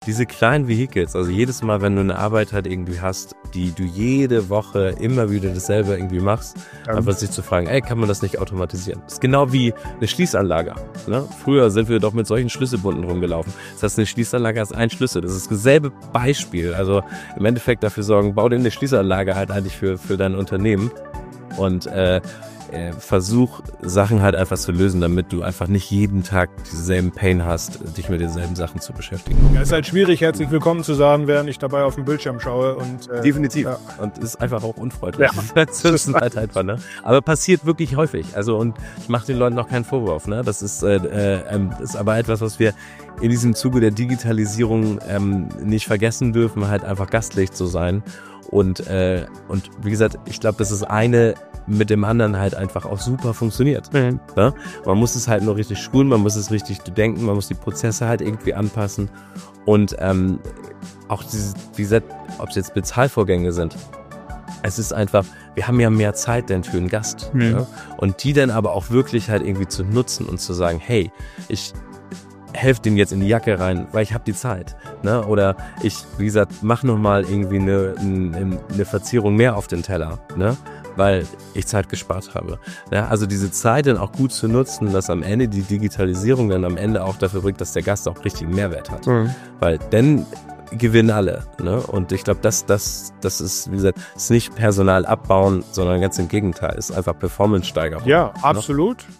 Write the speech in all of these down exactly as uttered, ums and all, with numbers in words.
Diese kleinen Vehicles, also jedes Mal, wenn du eine Arbeit halt irgendwie hast, die du jede Woche immer wieder dasselbe irgendwie machst, ja. einfach sich zu fragen, ey, kann man das nicht automatisieren? Das ist genau wie eine Schließanlage. Ne? Früher sind wir doch mit solchen Schlüsselbunden rumgelaufen. Das heißt, eine Schließanlage ist ein Schlüssel. Das ist dasselbe Beispiel. Also im Endeffekt dafür sorgen, bau dir eine Schließanlage halt eigentlich für, für dein Unternehmen und äh, äh, versuch Sachen halt einfach zu lösen, damit du einfach nicht jeden Tag dieselben Pain hast, dich mit denselben Sachen zu beschäftigen. Ja, es ist halt schwierig, herzlich willkommen zu sagen, während ich dabei auf dem Bildschirm schaue. Und, äh, Definitiv. Ja. Und ist einfach auch unfreundlich. Ja. Das ist halt einfach, ne? Aber passiert wirklich häufig. Also, und ich mache den Leuten noch keinen Vorwurf, ne? Das ist, äh, äh, ist aber etwas, was wir in diesem Zuge der Digitalisierung ähm, nicht vergessen dürfen, halt einfach Gastlicht zu sein. Und, äh, und wie gesagt, ich glaube, das ist eine mit dem anderen halt einfach auch super funktioniert. Mhm. Ja? Man muss es halt nur richtig schulen, man muss es richtig denken, man muss die Prozesse halt irgendwie anpassen. Und ähm, auch dieses, wie gesagt, ob es jetzt Bezahlvorgänge sind, es ist einfach, wir haben ja mehr Zeit denn für einen Gast. Mhm. Ja? Und die dann aber auch wirklich halt irgendwie zu nutzen und zu sagen, hey, ich helft den jetzt in die Jacke rein, weil ich habe die Zeit. Ne? Oder ich, wie gesagt, mach nochmal irgendwie eine, eine, eine Verzierung mehr auf den Teller, ne? Weil ich Zeit gespart habe. Ja? Also diese Zeit dann auch gut zu nutzen, dass am Ende die Digitalisierung dann am Ende auch dafür bringt, dass der Gast auch richtigen Mehrwert hat. Mhm. Weil dann gewinnen alle. Ne? Und ich glaube, das, das, das ist, wie gesagt, ist nicht Personal abbauen, sondern ganz im Gegenteil, ist einfach Performance-Steigerung. Ja, absolut. Ne?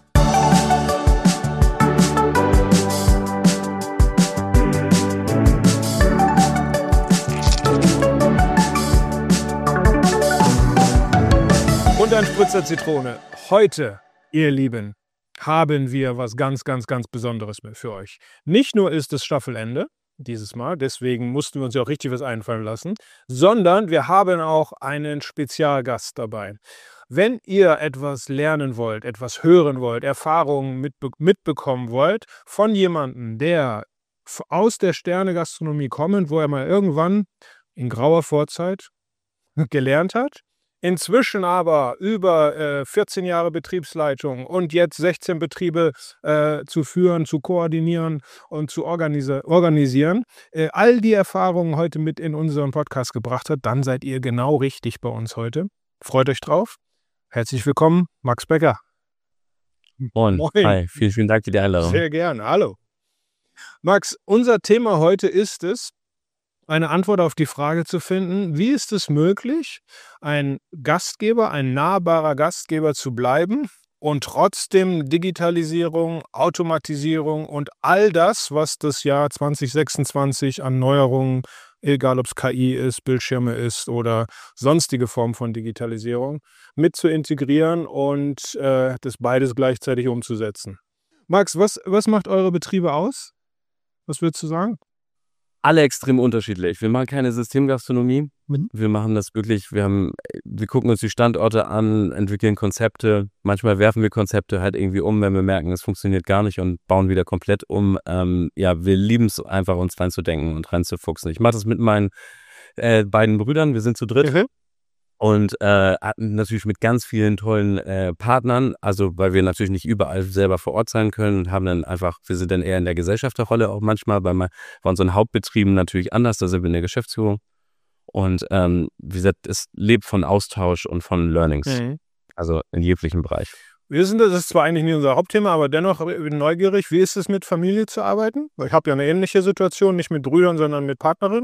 Und ein Spritzer Zitrone. Heute, ihr Lieben, haben wir was ganz, ganz, ganz Besonderes für euch. Nicht nur ist es Staffelende dieses Mal, deswegen mussten wir uns ja auch richtig was einfallen lassen, sondern wir haben auch einen Spezialgast dabei. Wenn ihr etwas lernen wollt, etwas hören wollt, Erfahrungen mitbe- mitbekommen wollt von jemandem, der aus der Sterne-Gastronomie kommt, wo er mal irgendwann in grauer Vorzeit gelernt hat, inzwischen aber über äh, vierzehn Jahre Betriebsleitung und jetzt sechzehn Betriebe äh, zu führen, zu koordinieren und zu organisi- organisieren, äh, all die Erfahrungen heute mit in unseren Podcast gebracht hat, dann seid ihr genau richtig bei uns heute. Freut euch drauf. Herzlich willkommen, Max Becker. Moin. Moin. Hi, vielen, vielen Dank für die Einladung. Sehr gerne. Hallo. Max, unser Thema heute ist es, eine Antwort auf die Frage zu finden, wie ist es möglich, ein Gastgeber, ein nahbarer Gastgeber zu bleiben und trotzdem Digitalisierung, Automatisierung und all das, was das Jahr zwanzig sechsundzwanzig an Neuerungen, egal ob es K I ist, Bildschirme ist oder sonstige Formen von Digitalisierung, mit zu integrieren und äh, das beides gleichzeitig umzusetzen. Max, was, was macht eure Betriebe aus? Was würdest du sagen? Alle extrem unterschiedlich. Wir machen keine Systemgastronomie. Mhm. Wir machen das wirklich, wir haben, wir gucken uns die Standorte an, entwickeln Konzepte. Manchmal werfen wir Konzepte halt irgendwie um, wenn wir merken, es funktioniert gar nicht und bauen wieder komplett um. Ähm, ja, wir lieben es einfach, uns reinzudenken und reinzufuchsen. Ich mache das mit meinen äh, beiden Brüdern. Wir sind zu dritt. Mhm. Und äh, hatten natürlich mit ganz vielen tollen äh, Partnern, also weil wir natürlich nicht überall selber vor Ort sein können und haben dann einfach, wir sind dann eher in der Gesellschafterrolle auch manchmal, bei, bei unseren Hauptbetrieben natürlich anders, da sind wir in der Geschäftsführung. Und ähm, wie gesagt, es lebt von Austausch und von Learnings, mhm. also in jeglichem Bereich. Wir sind, das ist zwar eigentlich nicht unser Hauptthema, aber dennoch bin neugierig, wie ist es mit Familie zu arbeiten? Weil ich habe ja eine ähnliche Situation, nicht mit Brüdern, sondern mit Partnerin.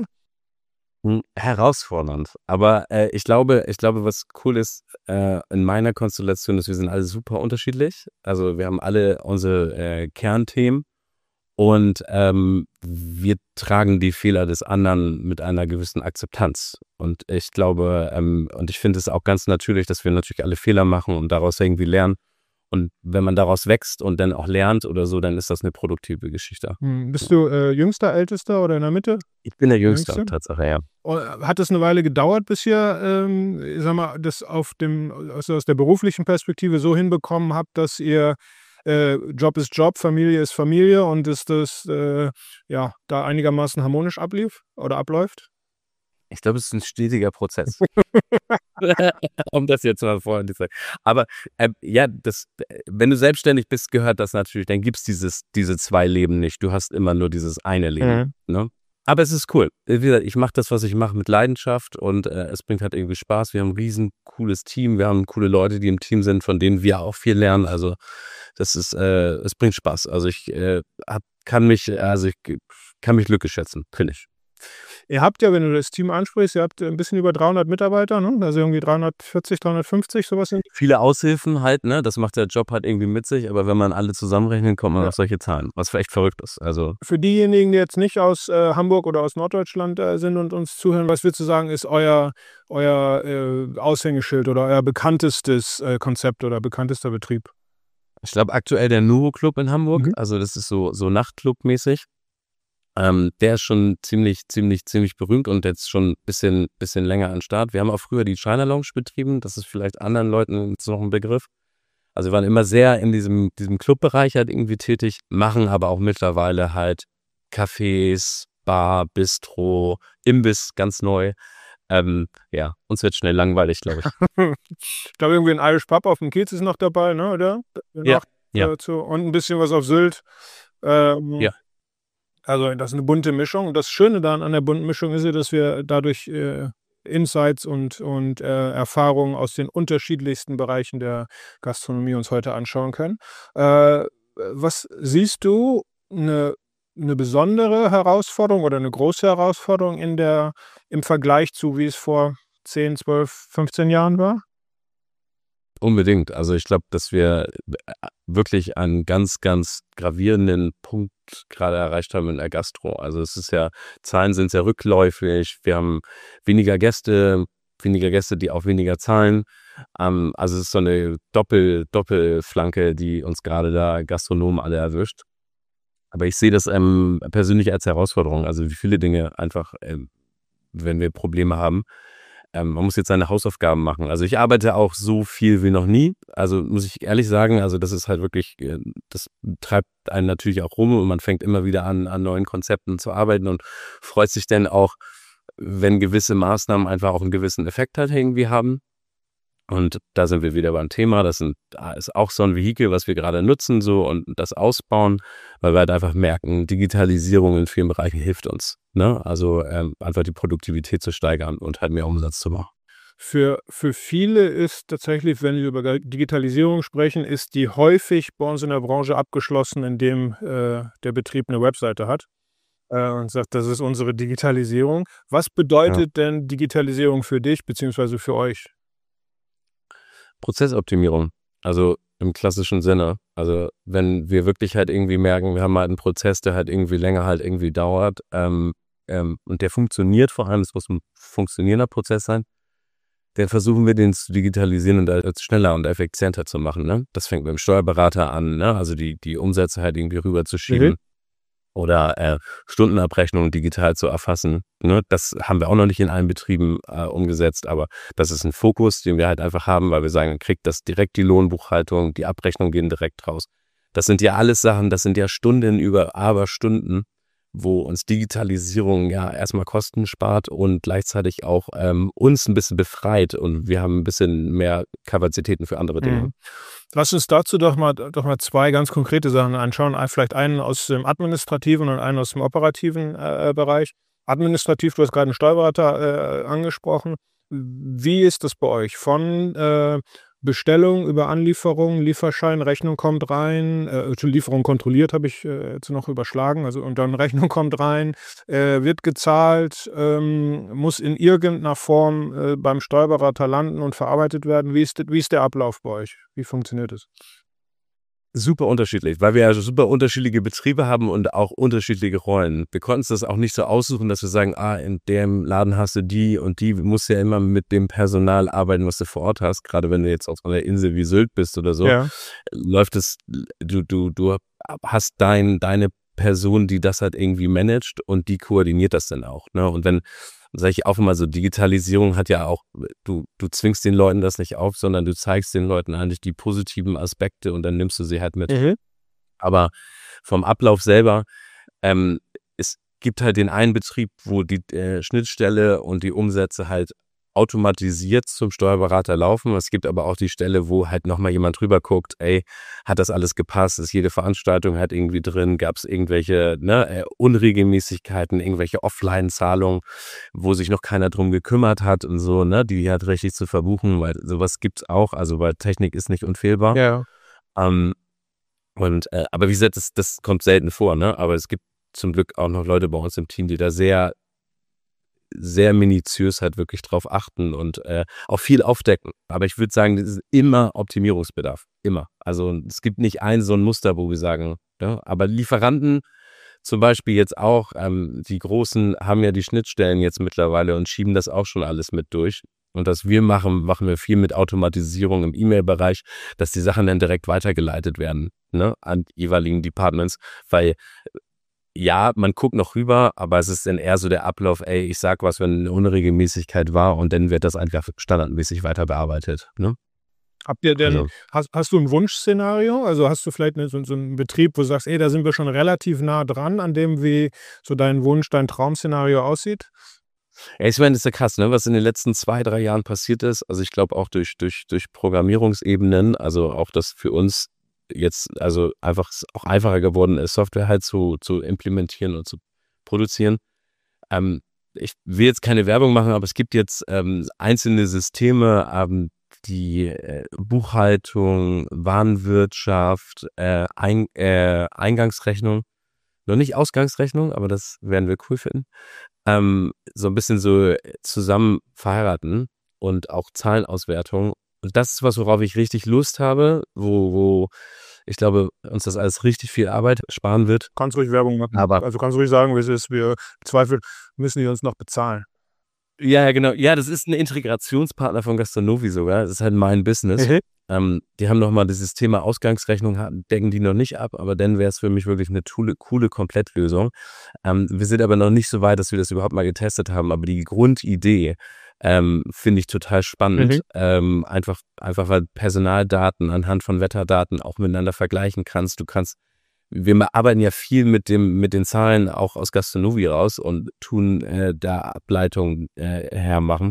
Herausfordernd, aber äh, ich glaube, ich glaube, was cool ist äh, in meiner Konstellation ist, wir sind alle super unterschiedlich. Also wir haben alle unsere äh, Kernthemen und ähm, wir tragen die Fehler des anderen mit einer gewissen Akzeptanz. Und ich glaube, ähm, und ich finde es auch ganz natürlich, dass wir natürlich alle Fehler machen und daraus irgendwie lernen. Und wenn man daraus wächst und dann auch lernt oder so, dann ist das eine produktive Geschichte. Hm, bist du äh, Jüngster, Ältester oder in der Mitte? Ich bin der Jüngste, Jüngste? Tatsache, ja. Hat es eine Weile gedauert, bis ihr, ähm, ich sag mal, das auf dem, also aus der beruflichen Perspektive so hinbekommen habt, dass ihr äh, Job ist Job, Familie ist Familie und ist das äh, ja da einigermaßen harmonisch ablief oder abläuft? Ich glaube, es ist ein stetiger Prozess. Um das jetzt mal vorhin zu sagen. Aber äh, ja, das, wenn du selbstständig bist, gehört das natürlich, dann gibt es dieses, diese zwei Leben nicht. Du hast immer nur dieses eine Leben. Mhm. Ne? Aber es ist cool. Wie gesagt, ich mache das, was ich mache, mit Leidenschaft und äh, es bringt halt irgendwie Spaß. Wir haben ein riesen cooles Team. Wir haben coole Leute, die im Team sind, von denen wir auch viel lernen. Also das ist, äh, es bringt Spaß. Also ich äh, hab, kann mich, also ich kann mich glücklich schätzen, finde ich. Ihr habt ja, wenn du das Team ansprichst, ihr habt ein bisschen über dreihundert Mitarbeiter, ne? Also irgendwie dreihundertvierzig, dreihundertfünfzig, sowas sind. Viele Aushilfen halt, ne? Das macht der Job halt irgendwie mit sich, aber wenn man alle zusammenrechnet, kommt man Ja. auf solche Zahlen, was echt verrückt ist. Also Für diejenigen, die jetzt nicht aus äh, Hamburg oder aus Norddeutschland äh, sind und uns zuhören, was würdest du sagen, ist euer, euer äh, Aushängeschild oder euer bekanntestes äh, Konzept oder bekanntester Betrieb? ich glaube aktuell der Nuro Club in Hamburg, Mhm. also das ist so, so Nachtclub-mäßig. Ähm, der ist schon ziemlich, ziemlich, ziemlich berühmt und jetzt schon ein bisschen, bisschen länger an Start. Wir haben auch früher die China Lounge betrieben, das ist vielleicht anderen Leuten jetzt noch ein Begriff. Also wir waren immer sehr in diesem, diesem Clubbereich halt irgendwie tätig, machen aber auch mittlerweile halt Cafés, Bar, Bistro, Imbiss, ganz neu. Ähm, ja, uns wird schnell langweilig, glaube ich. Ich glaube, irgendwie ein Irish Pub auf dem Kiez ist noch dabei, ne? Oder? Ja, Noch, ja. äh, zu, und ein bisschen was auf Sylt. Ähm, Ja. Also das ist eine bunte Mischung. Und das Schöne daran an der bunten Mischung ist ja, dass wir dadurch äh, Insights und, und äh, Erfahrungen aus den unterschiedlichsten Bereichen der Gastronomie uns heute anschauen können. Äh, was siehst du eine, eine besondere Herausforderung oder eine große Herausforderung in der, im Vergleich zu, wie es vor zehn, zwölf, fünfzehn Jahren war? Unbedingt. Also ich glaube, dass wir wirklich einen ganz, ganz gravierenden Punkt gerade erreicht haben in der Gastro. Also es ist ja, Zahlen sind sehr rückläufig. Wir haben weniger Gäste, weniger Gäste, die auch weniger zahlen. Ähm, also es ist so eine Doppel, Doppelflanke, die uns gerade da Gastronomen alle erwischt. Aber ich sehe das ähm, persönlich als Herausforderung. Also wie viele Dinge einfach, ähm, wenn wir Probleme haben. Ähm, man muss jetzt seine Hausaufgaben machen. Also ich arbeite auch so viel wie noch nie. Also muss ich ehrlich sagen, also das ist halt wirklich, äh, das treibt einen natürlich auch rum und man fängt immer wieder an, an neuen Konzepten zu arbeiten und freut sich dann auch, wenn gewisse Maßnahmen einfach auch einen gewissen Effekt halt irgendwie haben. Und da sind wir wieder beim Thema. Das sind, ist auch so ein Vehikel, was wir gerade nutzen so und das ausbauen, weil wir halt einfach merken, Digitalisierung in vielen Bereichen hilft uns. Ne? Also ähm, einfach die Produktivität zu steigern und halt mehr Umsatz zu machen. Für, für viele ist tatsächlich, wenn wir über Digitalisierung sprechen, ist die häufig bei uns in der Branche abgeschlossen, indem äh, der Betrieb eine Webseite hat äh, und sagt, das ist unsere Digitalisierung. Was bedeutet ja. denn Digitalisierung für dich bzw. für euch? Prozessoptimierung, also im klassischen Sinne. Also wenn wir wirklich halt irgendwie merken, wir haben halt einen Prozess, der halt irgendwie länger halt irgendwie dauert ähm, ähm, und der funktioniert vor allem, es muss ein funktionierender Prozess sein, dann versuchen wir den zu digitalisieren und als schneller und effizienter zu machen. Ne? Das fängt mit dem Steuerberater an, ne? Also die, die Umsätze halt irgendwie rüberzuschieben. Mhm. Oder äh, Stundenabrechnungen digital zu erfassen. Ne? Das haben wir auch noch nicht in allen Betrieben äh, umgesetzt, aber das ist ein Fokus, den wir halt einfach haben, weil wir sagen, man kriegt das direkt die Lohnbuchhaltung, die Abrechnungen gehen direkt raus. Das sind ja alles Sachen, das sind ja Stunden über Aberstunden, wo uns Digitalisierung ja erstmal Kosten spart und gleichzeitig auch ähm, uns ein bisschen befreit und wir haben ein bisschen mehr Kapazitäten für andere Dinge. Mhm. Lass uns dazu doch mal, doch mal zwei ganz konkrete Sachen anschauen. Vielleicht einen aus dem administrativen und einen aus dem operativen äh, Bereich. Administrativ, du hast gerade einen Steuerberater äh, angesprochen. Wie ist das bei euch? Von äh, Bestellung über Anlieferung, Lieferschein, Rechnung kommt rein, äh, Lieferung kontrolliert habe ich äh, jetzt noch überschlagen, also und dann Rechnung kommt rein, äh, wird gezahlt, ähm, muss in irgendeiner Form äh, beim Steuerberater landen und verarbeitet werden. Wie ist, wie ist der Ablauf bei euch? Wie funktioniert es? Super unterschiedlich, weil wir ja super unterschiedliche Betriebe haben und auch unterschiedliche Rollen. Wir konnten uns das auch nicht so aussuchen, dass wir sagen, ah, in dem Laden hast du die und die. Du musst ja immer mit dem Personal arbeiten, was du vor Ort hast. Gerade wenn du jetzt auf einer Insel wie Sylt bist oder so, ja. läuft es, du, du, du hast dein, deine Person, die das halt irgendwie managt und die koordiniert das dann auch. Ne? Und wenn, sage ich auch immer so, Digitalisierung hat ja auch, du, du zwingst den Leuten das nicht auf, sondern du zeigst den Leuten eigentlich die positiven Aspekte und dann nimmst du sie halt mit. Mhm. Aber vom Ablauf selber, ähm, es gibt halt den einen Betrieb, wo die äh, Schnittstelle und die Umsätze halt automatisiert zum Steuerberater laufen. Es gibt aber auch die Stelle, wo halt nochmal jemand drüber guckt, ey, hat das alles gepasst? Ist jede Veranstaltung halt irgendwie drin? Gab es irgendwelche ne, äh, Unregelmäßigkeiten, irgendwelche Offline-Zahlungen, wo sich noch keiner drum gekümmert hat und so, ne, die halt richtig zu verbuchen, weil sowas gibt es auch, also weil Technik ist nicht unfehlbar. Ja. Ähm, und, äh, aber wie gesagt, das, das kommt selten vor, ne? Aber es gibt zum Glück auch noch Leute bei uns im Team, die da sehr sehr minutiös halt wirklich drauf achten und äh, auch viel aufdecken. Aber ich würde sagen, das ist immer Optimierungsbedarf. Immer. Also es gibt nicht ein so ein Muster, wo wir sagen, ja, aber Lieferanten zum Beispiel jetzt auch, ähm, die Großen haben ja die Schnittstellen jetzt mittlerweile und schieben das auch schon alles mit durch. Und was wir machen, machen wir viel mit Automatisierung im E-Mail-Bereich, dass die Sachen dann direkt weitergeleitet werden, ne, an die jeweiligen Departments, weil ja, man guckt noch rüber, aber es ist dann eher so der Ablauf, ey, ich sag was, wenn eine Unregelmäßigkeit war und dann wird das einfach standardmäßig weiter bearbeitet. Ne? Habt ihr denn, Also, hast, hast du ein Wunschszenario? Also hast du vielleicht eine, so, so einen Betrieb, wo du sagst, ey, da sind wir schon relativ nah dran, an dem, wie so dein Wunsch, dein Traum-Szenario aussieht? ja, ich meine, das ist ja krass, ne, was in den letzten zwei, drei Jahren passiert ist. Also ich glaube auch durch, durch, durch Programmierungsebenen, also auch das für uns jetzt also einfach es auch einfacher geworden ist, Software halt zu, zu implementieren und zu produzieren. Ähm, ich will jetzt keine Werbung machen, aber es gibt jetzt ähm, einzelne Systeme, ähm, die äh, Buchhaltung, Warenwirtschaft, äh, Ein, äh, Eingangsrechnung, noch nicht Ausgangsrechnung, aber das werden wir cool finden, ähm, so ein bisschen so zusammen verheiraten und auch Zahlenauswertung. Und das ist was, worauf ich richtig Lust habe, wo, wo ich glaube, uns das alles richtig viel Arbeit sparen wird. Kannst ruhig Werbung machen. Aber Also kannst ruhig sagen, wie es ist. Wir Zweifel müssen die uns noch bezahlen. ja, ja, genau. Ja, das ist ein Integrationspartner von Gastronovi sogar. Das ist halt mein Business. Mhm. Ähm, die haben nochmal dieses Thema Ausgangsrechnung, ha- decken die noch nicht ab, aber dann wäre es für mich wirklich eine coole, coole Komplettlösung. Ähm, wir sind aber noch nicht so weit, dass wir das überhaupt mal getestet haben, aber die Grundidee ähm, finde ich total spannend. Mhm. Ähm, einfach, einfach weil Personaldaten anhand von Wetterdaten auch miteinander vergleichen kannst. Du kannst, wir ma- arbeiten ja viel mit dem, mit den Zahlen auch aus Gastronovi raus und tun äh, da Ableitungen äh, hermachen.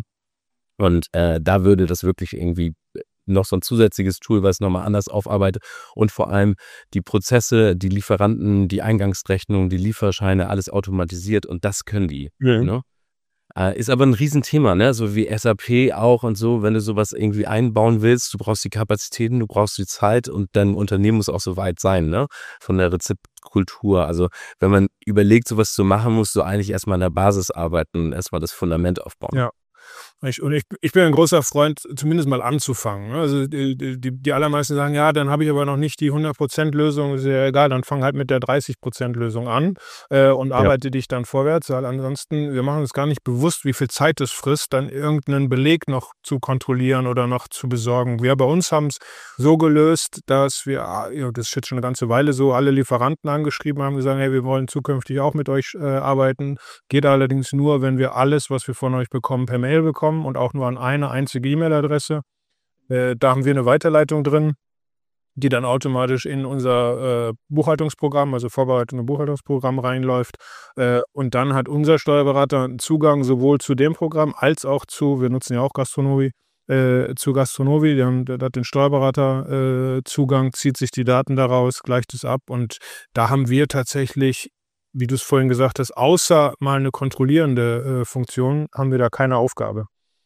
Und äh, da würde das wirklich irgendwie noch so ein zusätzliches Tool, was nochmal anders aufarbeitet und vor allem die Prozesse, die Lieferanten, die Eingangsrechnung, die Lieferscheine, alles automatisiert und das können die. Ja. Ne? Äh, ist aber ein Riesenthema, ne? So wie S A P auch und so, wenn du sowas irgendwie einbauen willst, du brauchst die Kapazitäten, du brauchst die Zeit und dein Unternehmen muss auch so weit sein, ne? Von der Rezeptkultur. Also wenn man überlegt, sowas zu machen, musst du eigentlich erstmal an der Basis arbeiten und erstmal das Fundament aufbauen. Ja. Ich, und ich, ich bin ein großer Freund, zumindest mal anzufangen. Also die, die, die allermeisten sagen, ja, dann habe ich aber noch nicht die hundert Prozent Lösung, ist ja egal, dann fang halt mit der dreißig Prozent Lösung an äh, und Ja. arbeite dich dann vorwärts, weil ansonsten, wir machen uns gar nicht bewusst, wie viel Zeit es frisst, dann irgendeinen Beleg noch zu kontrollieren oder noch zu besorgen. Wir bei uns haben es so gelöst, dass wir, ah, ja, das ist jetzt schon eine ganze Weile so, alle Lieferanten angeschrieben haben, gesagt, hey, wir wollen zukünftig auch mit euch äh, arbeiten. Geht allerdings nur, wenn wir alles, was wir von euch bekommen, per Mail bekommen und auch nur an eine einzige E-Mail-Adresse. Äh, da haben wir eine Weiterleitung drin, die dann automatisch in unser äh, Buchhaltungsprogramm, also Vorbereitung im Buchhaltungsprogramm reinläuft. Äh, und dann hat unser Steuerberater einen Zugang sowohl zu dem Programm als auch zu, wir nutzen ja auch Gastronovi, äh, zu Gastronovi, der, der hat den Steuerberater äh, Zugang, zieht sich die Daten daraus, gleicht es ab und da haben wir tatsächlich, wie du es vorhin gesagt hast, außer mal eine kontrollierende äh, Funktion, haben wir da keine Aufgabe.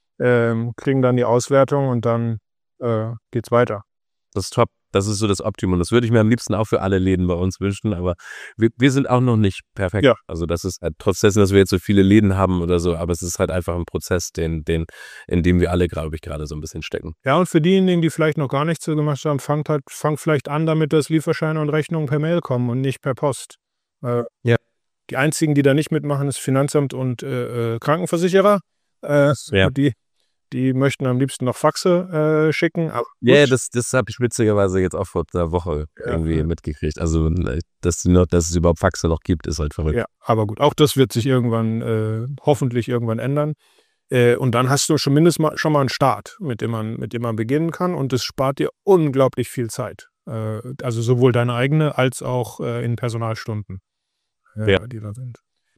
Ähm, kriegen dann die Auswertung und dann äh, geht's weiter. Das ist top. Das ist so das Optimum. Das würde ich mir am liebsten auch für alle Läden bei uns wünschen, aber wir, wir sind auch noch nicht perfekt. Ja. Also das ist halt trotz dessen, dass wir jetzt so viele Läden haben oder so, aber es ist halt einfach ein Prozess, den, den, in dem wir alle, glaube ich, gerade so ein bisschen stecken. Ja, und für diejenigen, die vielleicht noch gar nichts so gemacht haben, fangt halt, fangt vielleicht an damit, dass Lieferscheine und Rechnungen per Mail kommen und nicht per Post. Äh, Ja. Die einzigen, die da nicht mitmachen, ist Finanzamt und äh, äh, Krankenversicherer. Äh, Ja. die, die möchten am liebsten noch Faxe äh, schicken. Aber Ja, yeah, gut. das, das habe ich witzigerweise jetzt auch vor einer Woche Ja, irgendwie ja. mitgekriegt. Also, dass, noch, dass es überhaupt Faxe noch gibt, ist halt verrückt. Ja, aber gut, auch das wird sich irgendwann, äh, hoffentlich irgendwann ändern. Äh, und dann hast du schon mindestens mal, schon mal einen Start, mit dem man, mit dem man beginnen kann. Und das spart dir unglaublich viel Zeit. Äh, also sowohl deine eigene als auch äh, in Personalstunden, äh, Ja. die da sind.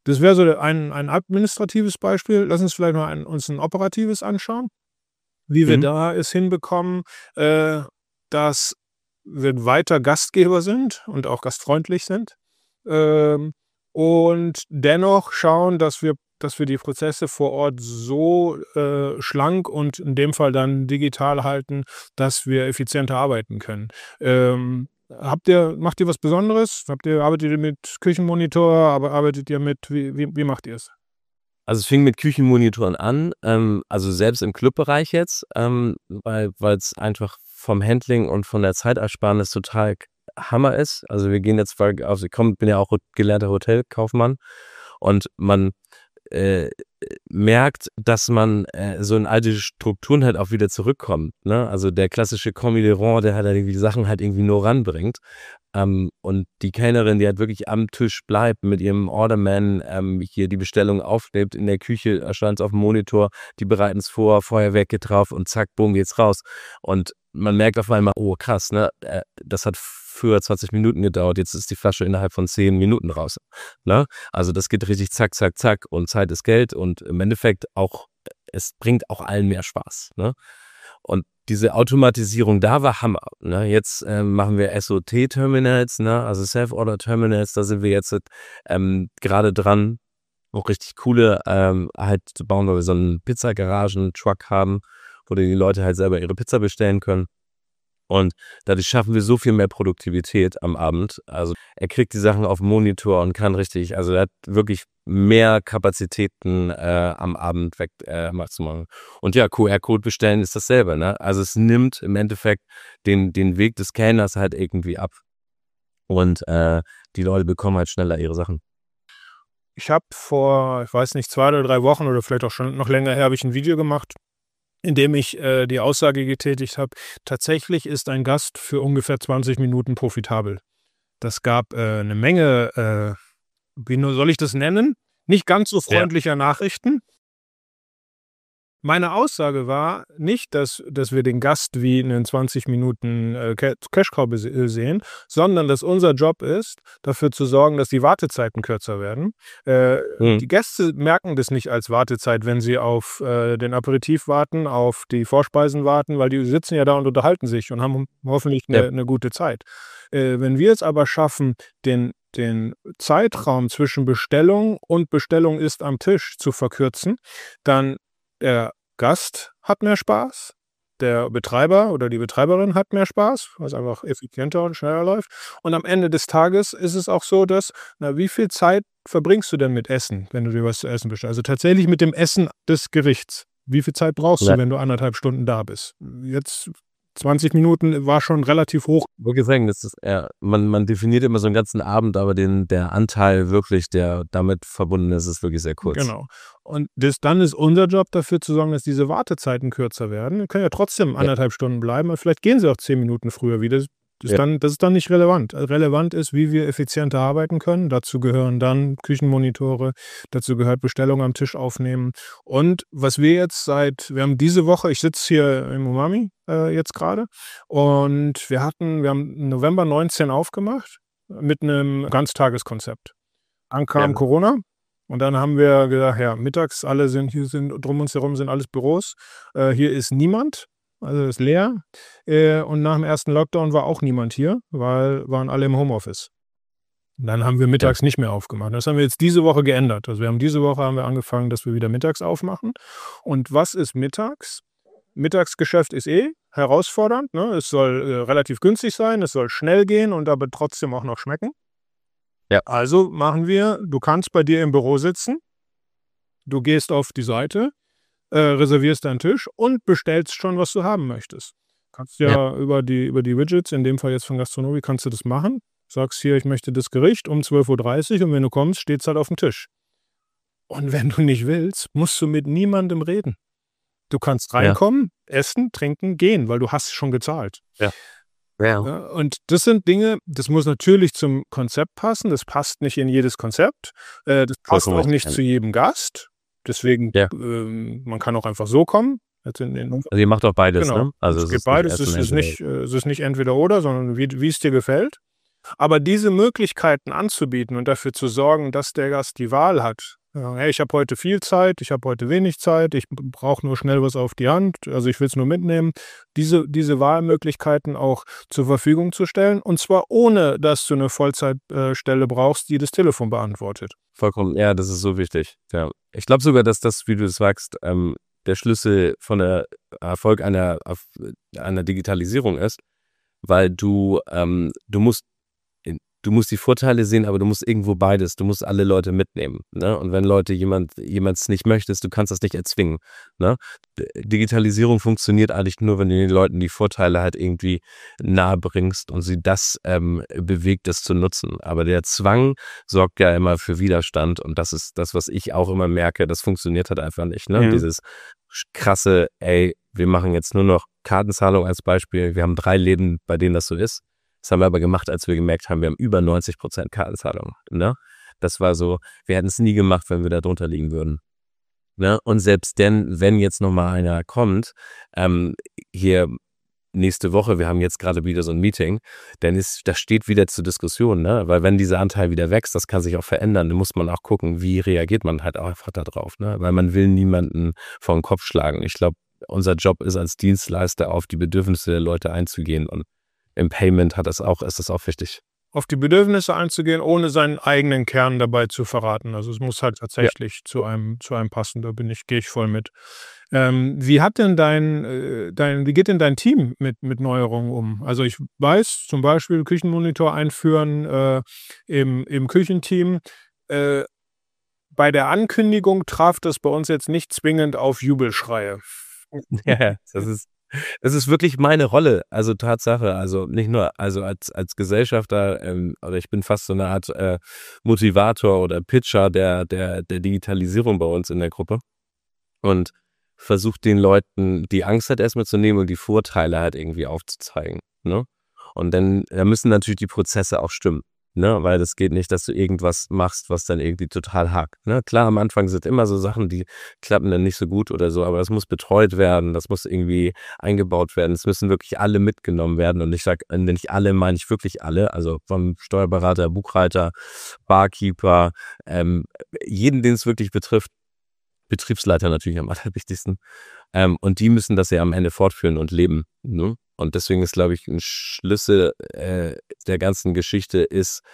Das wäre so ein, ein administratives Beispiel. Lass uns vielleicht mal ein, uns ein operatives anschauen, wie wir Mhm. da es hinbekommen, äh, dass wir weiter Gastgeber sind und auch gastfreundlich sind. Ähm, und dennoch schauen, dass wir dass wir die Prozesse vor Ort so äh, schlank und in dem Fall dann digital halten, dass wir effizienter arbeiten können. Ähm, habt ihr, macht ihr was Besonderes? Habt ihr, arbeitet ihr mit Küchenmonitor, aber arbeitet ihr mit, wie, wie, wie macht ihr es? Also es fing mit Küchenmonitoren an, ähm, also selbst im Clubbereich jetzt, ähm, weil es einfach vom Handling und von der Zeitersparnis total k- Hammer ist. Also wir gehen jetzt, weil also ich komm, bin ja auch Hot- gelernter Hotelkaufmann und man äh, merkt, dass man äh, so in alte Strukturen halt auch wieder zurückkommt. Ne? Also der klassische Commis de Rang, der halt irgendwie die Sachen halt irgendwie nur ranbringt. Ähm, und die Kellnerin, die halt wirklich am Tisch bleibt mit ihrem Orderman, ähm, hier die Bestellung aufnimmt, in der Küche erscheint es auf dem Monitor, die bereiten es vor, Feuerwerk geht drauf und zack, boom, geht's raus. Und man merkt auf einmal, oh krass, ne, äh, das hat früher zwanzig Minuten gedauert, jetzt ist die Flasche innerhalb von zehn Minuten raus. Ne? Also das geht richtig zack, zack, zack und Zeit ist Geld und im Endeffekt auch, es bringt auch allen mehr Spaß. Ne? Und diese Automatisierung da war Hammer. Ne? Jetzt ähm, machen wir S O T-Terminals, ne? Also Self-Order-Terminals, da sind wir jetzt ähm, gerade dran, auch richtig coole ähm, halt zu bauen, weil wir so einen Pizzagaragen-Truck haben, wo die Leute halt selber ihre Pizza bestellen können. Und dadurch schaffen wir so viel mehr Produktivität am Abend. Also er kriegt die Sachen auf dem Monitor und kann richtig, also er hat wirklich mehr Kapazitäten äh, am Abend weg äh, zu machen. Und ja, Q R-Code bestellen ist dasselbe. Ne? Also es nimmt im Endeffekt den, den Weg des Kellners halt irgendwie ab. Und äh, die Leute bekommen halt schneller ihre Sachen. Ich habe vor, ich weiß nicht, zwei oder drei Wochen oder vielleicht auch schon noch länger her, habe ich ein Video gemacht, in dem ich äh, die Aussage getätigt habe, tatsächlich ist ein Gast für ungefähr zwanzig Minuten profitabel. Das gab äh, eine Menge, äh, wie nur soll ich das nennen, nicht ganz so Ja. freundlicher Nachrichten. Meine Aussage war nicht, dass, dass wir den Gast wie in zwanzig Minuten äh, Ca- Cash-Cow bese- äh, sehen, sondern dass unser Job ist, dafür zu sorgen, dass die Wartezeiten kürzer werden. Äh, Mhm. Die Gäste merken das nicht als Wartezeit, wenn sie auf äh, den Aperitif warten, auf die Vorspeisen warten, weil die sitzen ja da und unterhalten sich und haben hoffentlich eine, Ja. eine gute Zeit. Äh, wenn wir es aber schaffen, den, den Zeitraum zwischen Bestellung und Bestellung ist am Tisch zu verkürzen, dann der Gast hat mehr Spaß, der Betreiber oder die Betreiberin hat mehr Spaß, weil es einfach effizienter und schneller läuft. Und am Ende des Tages ist es auch so, dass, na, wie viel Zeit verbringst du denn mit Essen, wenn du dir was zu essen bestellst? Also tatsächlich mit dem Essen des Gerichts. Wie viel Zeit brauchst Ja. du, wenn du anderthalb Stunden da bist? Jetzt zwanzig Minuten war schon relativ hoch. Ich wollte sagen, das ist eher, man, man definiert immer so einen ganzen Abend, aber den, der Anteil wirklich, der damit verbunden ist, ist wirklich sehr kurz. Genau. Und das, dann ist unser Job dafür zu sorgen, dass diese Wartezeiten kürzer werden. Wir können ja trotzdem anderthalb Stunden bleiben, aber vielleicht gehen sie auch zehn Minuten früher wieder. Das ist, Ja. dann, das ist dann nicht relevant. Relevant ist, wie wir effizienter arbeiten können. Dazu gehören dann Küchenmonitore, dazu gehört Bestellung am Tisch aufnehmen. Und was wir jetzt seit, wir haben diese Woche, ich sitze hier im Umami äh, jetzt gerade, und wir hatten, wir haben im November neunzehn aufgemacht mit einem Ganztageskonzept. Dann kam Ja. Corona. Und dann haben wir gesagt, ja, mittags alle sind hier, sind drum uns herum sind alles Büros. Äh, hier ist niemand, also ist leer. Äh, und nach dem ersten Lockdown war auch niemand hier, weil waren alle im Homeoffice. Und dann haben wir mittags nicht mehr aufgemacht. Das haben wir jetzt diese Woche geändert. Also wir haben diese Woche haben wir angefangen, dass wir wieder mittags aufmachen. Und was ist mittags? Mittagsgeschäft ist eh herausfordernd. Ne? Es soll äh, relativ günstig sein, es soll schnell gehen und aber trotzdem auch noch schmecken. Ja. Also machen wir, du kannst bei dir im Büro sitzen, du gehst auf die Seite, äh, reservierst deinen Tisch und bestellst schon, was du haben möchtest. Kannst ja, Ja. über die, über die Widgets, in dem Fall jetzt von Gastronomie, kannst du das machen. Sagst hier, ich möchte das Gericht um zwölf Uhr dreißig und wenn du kommst, steht es halt auf dem Tisch. Und wenn du nicht willst, musst du mit niemandem reden. Du kannst reinkommen, essen, trinken, gehen, weil du hast schon gezahlt. Ja. Ja, und das sind Dinge, das muss natürlich zum Konzept passen. Das passt nicht in jedes Konzept. Äh, das passt Vollkommen auch nicht richtig. zu jedem Gast. Deswegen, Ja. ähm, man kann auch einfach so kommen. Jetzt in den, Also ihr macht auch beides, genau. ne? Also es es geht ist nicht beides. erst Es und ist entweder. nicht, äh, es ist nicht entweder oder, sondern wie, wie es dir gefällt. Aber diese Möglichkeiten anzubieten und dafür zu sorgen, dass der Gast die Wahl hat. Ja, hey, ich habe heute viel Zeit, ich habe heute wenig Zeit, ich brauche nur schnell was auf die Hand, also ich will es nur mitnehmen. Diese, diese Wahlmöglichkeiten auch zur Verfügung zu stellen und zwar ohne, dass du eine Vollzeitstelle brauchst, die das Telefon beantwortet. Vollkommen, ja, das ist so wichtig. Ja. Ich glaube sogar, dass das, wie du es sagst, ähm, der Schlüssel von der Erfolg einer, auf, einer Digitalisierung ist, weil du, ähm, du musst Du musst die Vorteile sehen, aber du musst irgendwo beides. Du musst alle Leute mitnehmen. Ne? Und wenn Leute jemand es nicht möchtest, du kannst das nicht erzwingen. Ne? Digitalisierung funktioniert eigentlich nur, wenn du den Leuten die Vorteile halt irgendwie nahe bringst und sie das ähm, bewegt, das zu nutzen. Aber der Zwang sorgt ja immer für Widerstand und das ist das, was ich auch immer merke. Das funktioniert halt einfach nicht. Ne? Ja. Dieses krasse, ey, wir machen jetzt nur noch Kartenzahlung als Beispiel. Wir haben drei Läden, bei denen das so ist. Das haben wir aber gemacht, als wir gemerkt haben, wir haben über neunzig Prozent Kartenzahlung. Ne? Das war so, wir hätten es nie gemacht, wenn wir da drunter liegen würden. Ne? Und selbst denn, wenn jetzt nochmal einer kommt, ähm, hier nächste Woche, wir haben jetzt gerade wieder so ein Meeting, dann ist, das steht wieder zur Diskussion, ne? Weil wenn dieser Anteil wieder wächst, das kann sich auch verändern, dann muss man auch gucken, wie reagiert man halt auch einfach da drauf, ne? Weil man will niemanden vor den Kopf schlagen. Ich glaube, unser Job ist als Dienstleister auf die Bedürfnisse der Leute einzugehen und im Payment hat das auch, ist das auch wichtig. Auf die Bedürfnisse einzugehen, ohne seinen eigenen Kern dabei zu verraten. Also es muss halt tatsächlich ja. zu einem, zu einem passen, da bin ich, gehe ich voll mit. Ähm, wie hat denn dein, dein, wie geht denn dein Team mit, mit Neuerungen um? Also ich weiß zum Beispiel Küchenmonitor einführen äh, im, im Küchenteam. Äh, bei der Ankündigung traf das bei uns jetzt nicht zwingend auf Jubelschreie. Ja, das ist Es ist wirklich meine Rolle, also Tatsache, also nicht nur, also als, als Gesellschafter, ähm, oder ich bin fast so eine Art äh, Motivator oder Pitcher der, der, der Digitalisierung bei uns in der Gruppe und versuche den Leuten die Angst halt erstmal zu nehmen und die Vorteile halt irgendwie aufzuzeigen, ne? Und dann da müssen natürlich die Prozesse auch stimmen. Ne, weil das geht nicht, dass du irgendwas machst, was dann irgendwie total hakt. Ne? Klar, am Anfang sind immer so Sachen, die klappen dann nicht so gut oder so, aber das muss betreut werden, das muss irgendwie eingebaut werden, es müssen wirklich alle mitgenommen werden und ich sage, nicht alle, meine ich wirklich alle, also vom Steuerberater, Buchhalter, Barkeeper, ähm, jeden, den es wirklich betrifft, Betriebsleiter natürlich am allerwichtigsten. Ähm, und die müssen das ja am Ende fortführen und leben. Ne? Und deswegen ist, glaube ich, ein Schlüssel äh, der ganzen Geschichte ist,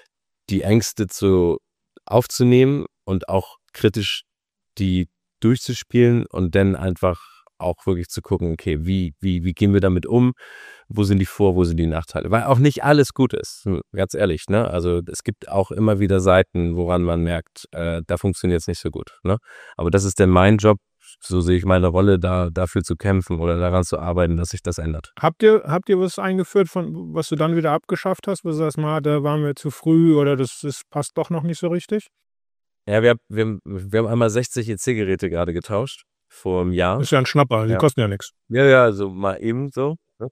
die Ängste zu aufzunehmen und auch kritisch die durchzuspielen und dann einfach auch wirklich zu gucken, okay, wie, wie, wie gehen wir damit um? Wo sind die Vor-, wo sind die Nachteile? Weil auch nicht alles gut ist, ganz ehrlich. Ne? Also es gibt auch immer wieder Seiten, woran man merkt, äh, da funktioniert es nicht so gut. Ne? Aber das ist dann mein Job, so sehe ich meine Rolle, da dafür zu kämpfen oder daran zu arbeiten, dass sich das ändert. Habt ihr, habt ihr was eingeführt, von was du dann wieder abgeschafft hast? Was du sagst, mal, da waren wir zu früh oder das, das passt doch noch nicht so richtig? Ja, wir, wir, wir haben einmal sechzig E C-Geräte gerade getauscht vor einem Jahr. Das ist ja ein Schnapper, die ja. kosten ja nichts. Ja, ja, so mal eben so. Ne?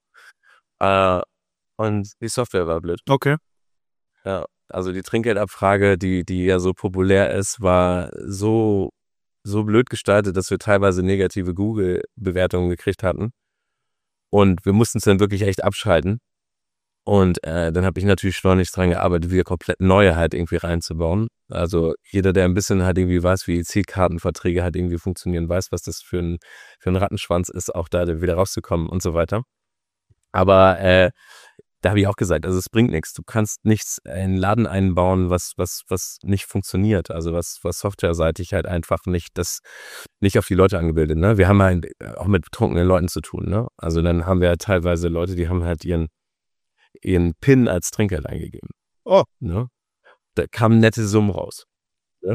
Äh, und die Software war blöd. Okay. Ja, also die Trinkgeldabfrage, die, die ja so populär ist, war so, so blöd gestaltet, dass wir teilweise negative Google-Bewertungen gekriegt hatten. Und wir mussten es dann wirklich echt abschalten. Und äh, dann habe ich natürlich schleunig dran gearbeitet, wieder komplett neue halt irgendwie reinzubauen. Also jeder, der ein bisschen halt irgendwie weiß, wie E C-Kartenverträge halt irgendwie funktionieren, weiß, was das für ein, für ein Rattenschwanz ist, auch da wieder rauszukommen und so weiter. Aber äh, da habe ich auch gesagt, also es bringt nichts. Du kannst nichts in einen Laden einbauen, was, was, was nicht funktioniert. Also was, was softwareseitig halt einfach nicht, das nicht auf die Leute angebildet. Ne? Wir haben halt auch mit betrunkenen Leuten zu tun. Ne? Also dann haben wir halt teilweise Leute, die haben halt ihren ihren PIN als Trinkgeld eingegeben. Oh. Ne? Da kamen nette Summen raus. Ne?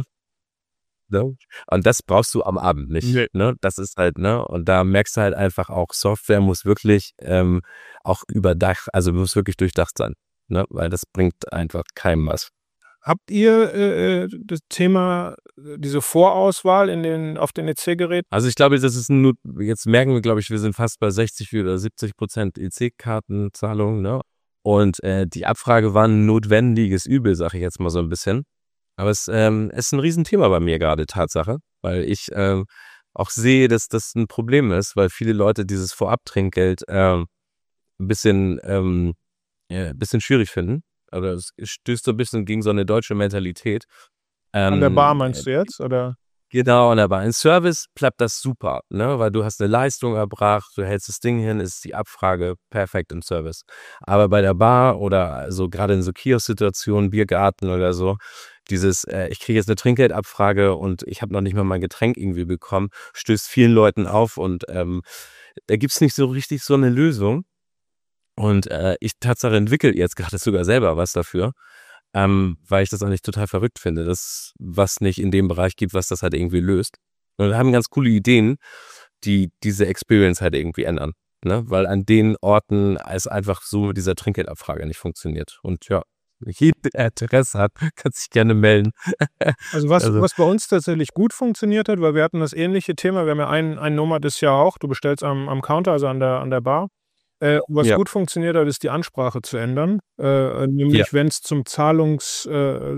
Ne? Und das brauchst du am Abend nicht. Nee. Ne? Das ist halt, ne? Und da merkst du halt einfach auch, Software muss wirklich ähm, auch überdacht, also muss wirklich durchdacht sein. Ne? Weil das bringt einfach keinem was. Habt ihr äh, das Thema, diese Vorauswahl in den, auf den E C-Geräten? Also ich glaube, das ist nur, jetzt merken wir, glaube ich, wir sind fast bei sechzig oder siebzig Prozent E C-Kartenzahlung, ne? Und äh, die Abfrage war ein notwendiges Übel, sage ich jetzt mal so ein bisschen. Aber es ähm, ist ein Riesenthema bei mir gerade, Tatsache, weil ich ähm, auch sehe, dass das ein Problem ist, weil viele Leute dieses Vorabtrinkgeld äh, ein bisschen, ähm, ja, ein bisschen schwierig finden. oder es stößt so ein bisschen gegen so eine deutsche Mentalität. An der Bar Ähm, meinst du jetzt, oder? Genau, an der Bar. In Service klappt das super, ne? Weil du hast eine Leistung erbracht, du hältst das Ding hin, ist die Abfrage perfekt im Service. Aber bei der Bar oder also gerade in so Kiosk-Situationen, Biergarten oder so, dieses, äh, ich kriege jetzt eine Trinkgeldabfrage und ich habe noch nicht mal mein Getränk irgendwie bekommen, stößt vielen Leuten auf und ähm, da gibt's nicht so richtig so eine Lösung. Und äh, ich Tatsache entwickle jetzt gerade sogar selber was dafür, ähm, weil ich das eigentlich total verrückt finde, dass was nicht in dem Bereich gibt, was das halt irgendwie löst. Und wir haben ganz coole Ideen, die diese Experience halt irgendwie ändern. Ne? Weil an den Orten es einfach so mit dieser Trinkgeldabfrage nicht funktioniert. Und ja, jeder, der Interesse hat, kann sich gerne melden. Also was, Also, was bei uns tatsächlich gut funktioniert hat, weil wir hatten das ähnliche Thema, wir haben ja ein, ein Nummer das Jahr auch, du bestellst am, am Counter, also an der, an der Bar. Äh, was ja, gut funktioniert hat, ist die Ansprache zu ändern. Äh, ja, nämlich, wenn es zum Zahlungsprozess